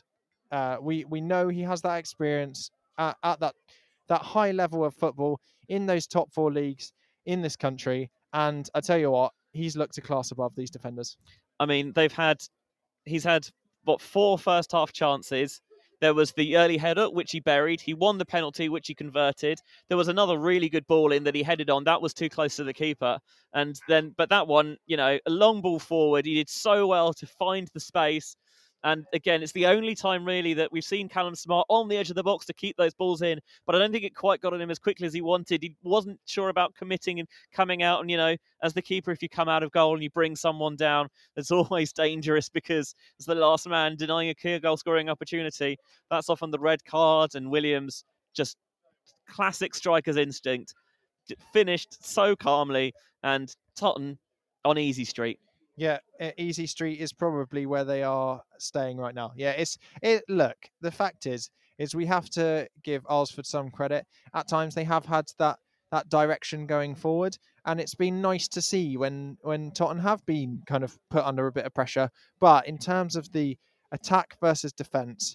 S3: We know he has that experience at that high level of football in those top 4 leagues in this country. And I tell you what, he's looked a class above these defenders.
S2: I mean, he's had 4 first half chances. There was the early header, which he buried. He won the penalty, which he converted. There was another really good ball in that he headed on. That was too close to the keeper. But that one, a long ball forward. He did so well to find the space. And again, it's the only time really that we've seen Callum Smart on the edge of the box to keep those balls in. But I don't think it quite got on him as quickly as he wanted. He wasn't sure about committing and coming out. And, as the keeper, if you come out of goal and you bring someone down, it's always dangerous, because as the last man denying a clear goal scoring opportunity, that's often the red card. And Williams, just classic striker's instinct, finished so calmly, and Tottenham on easy street.
S3: Yeah, Easy Street is probably where they are staying right now. Yeah, look, the fact is we have to give Alresford some credit. At times they have had that direction going forward, and it's been nice to see when Tottenham have been kind of put under a bit of pressure. But in terms of the attack versus defence,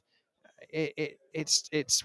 S3: it's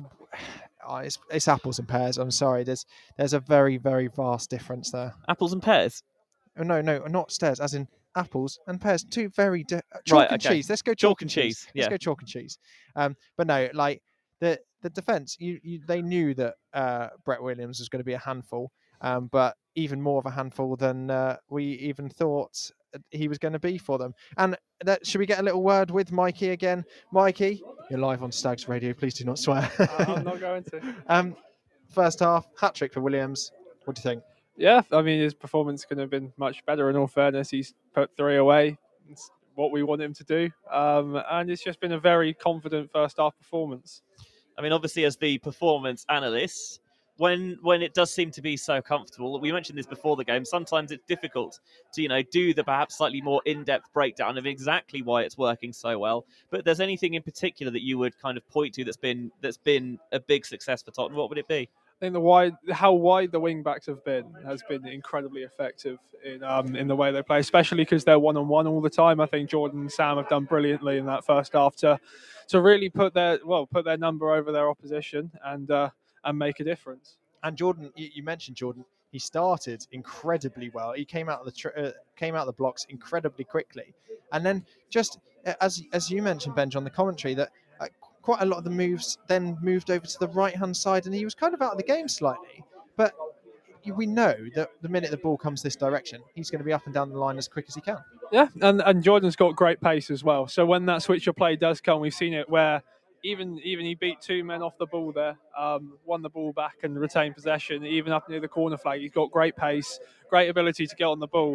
S3: apples and pears. I'm sorry, there's a very, very vast difference there.
S2: Apples and pears?
S3: No, not stairs, as in apples and pears. Two very chalk and cheese. Let's go chalk and cheese.
S2: Yeah.
S3: Let's go chalk and cheese. But no, like the the defence, they knew that Brett Williams was going to be a handful, but even more of a handful than we even thought he was going to be for them. And should we get a little word with Mikey again? Mikey, you're live on Stags Radio. Please do not swear.
S6: I'm not going to.
S3: First half, hat trick for Williams. What do you think?
S6: Yeah, I mean, his performance could have been much better. In all fairness, he's put 3 away. It's what we want him to do, and it's just been a very confident first half performance.
S2: I mean, obviously, as the performance analyst, when it does seem to be so comfortable, we mentioned this before the game. Sometimes it's difficult to do the perhaps slightly more in-depth breakdown of exactly why it's working so well. But if there's anything in particular that you would kind of point to that's been a big success for Tottenham, what would it be?
S6: I think how wide the wing backs have been has been incredibly effective in the way they play, especially because they're one-on-one all the time. I think Jordan and Sam have done brilliantly in that first half to really put their number over their opposition and make a difference.
S3: And Jordan, you mentioned Jordan. He started incredibly well. He came out of the blocks incredibly quickly, and then just as you mentioned, Benj, on the commentary, that quite a lot of the moves then moved over to the right-hand side, and he was kind of out of the game slightly. But we know that the minute the ball comes this direction, he's going to be up and down the line as quick as he can.
S6: Yeah, and Jordan's got great pace as well. So when that switch of play does come, we've seen it where even he beat 2 men off the ball there, won the ball back and retained possession, even up near the corner flag. He's got great pace, great ability to get on the ball.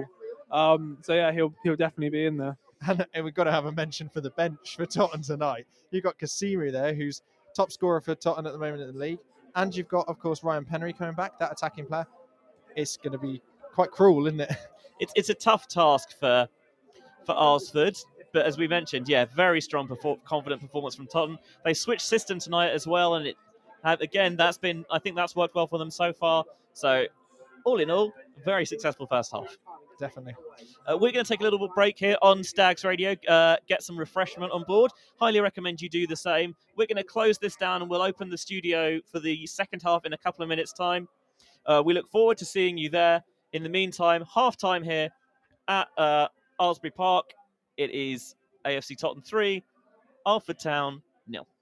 S6: So yeah, he'll definitely be in there.
S3: And we've got to have a mention for the bench for Tottenham tonight. You've got Kasimu there, who's top scorer for Tottenham at the moment in the league. And you've got, of course, Ryan Penry coming back, that attacking player. It's going to be quite cruel, isn't it?
S2: It's a tough task for Arsford. But as we mentioned, very strong, confident performance from Tottenham. They switched system tonight as well. And I think that's worked well for them so far. So all in all, very successful first half.
S3: Definitely.
S2: We're going to take a little break here on Stags Radio, get some refreshment on board. Highly recommend you do the same. We're going to close this down and we'll open the studio for the second half in a couple of minutes' time. We look forward to seeing you there. In the meantime, half-time here at Aylesbury Park. It is AFC Tottenham 3, Alfred Town 0.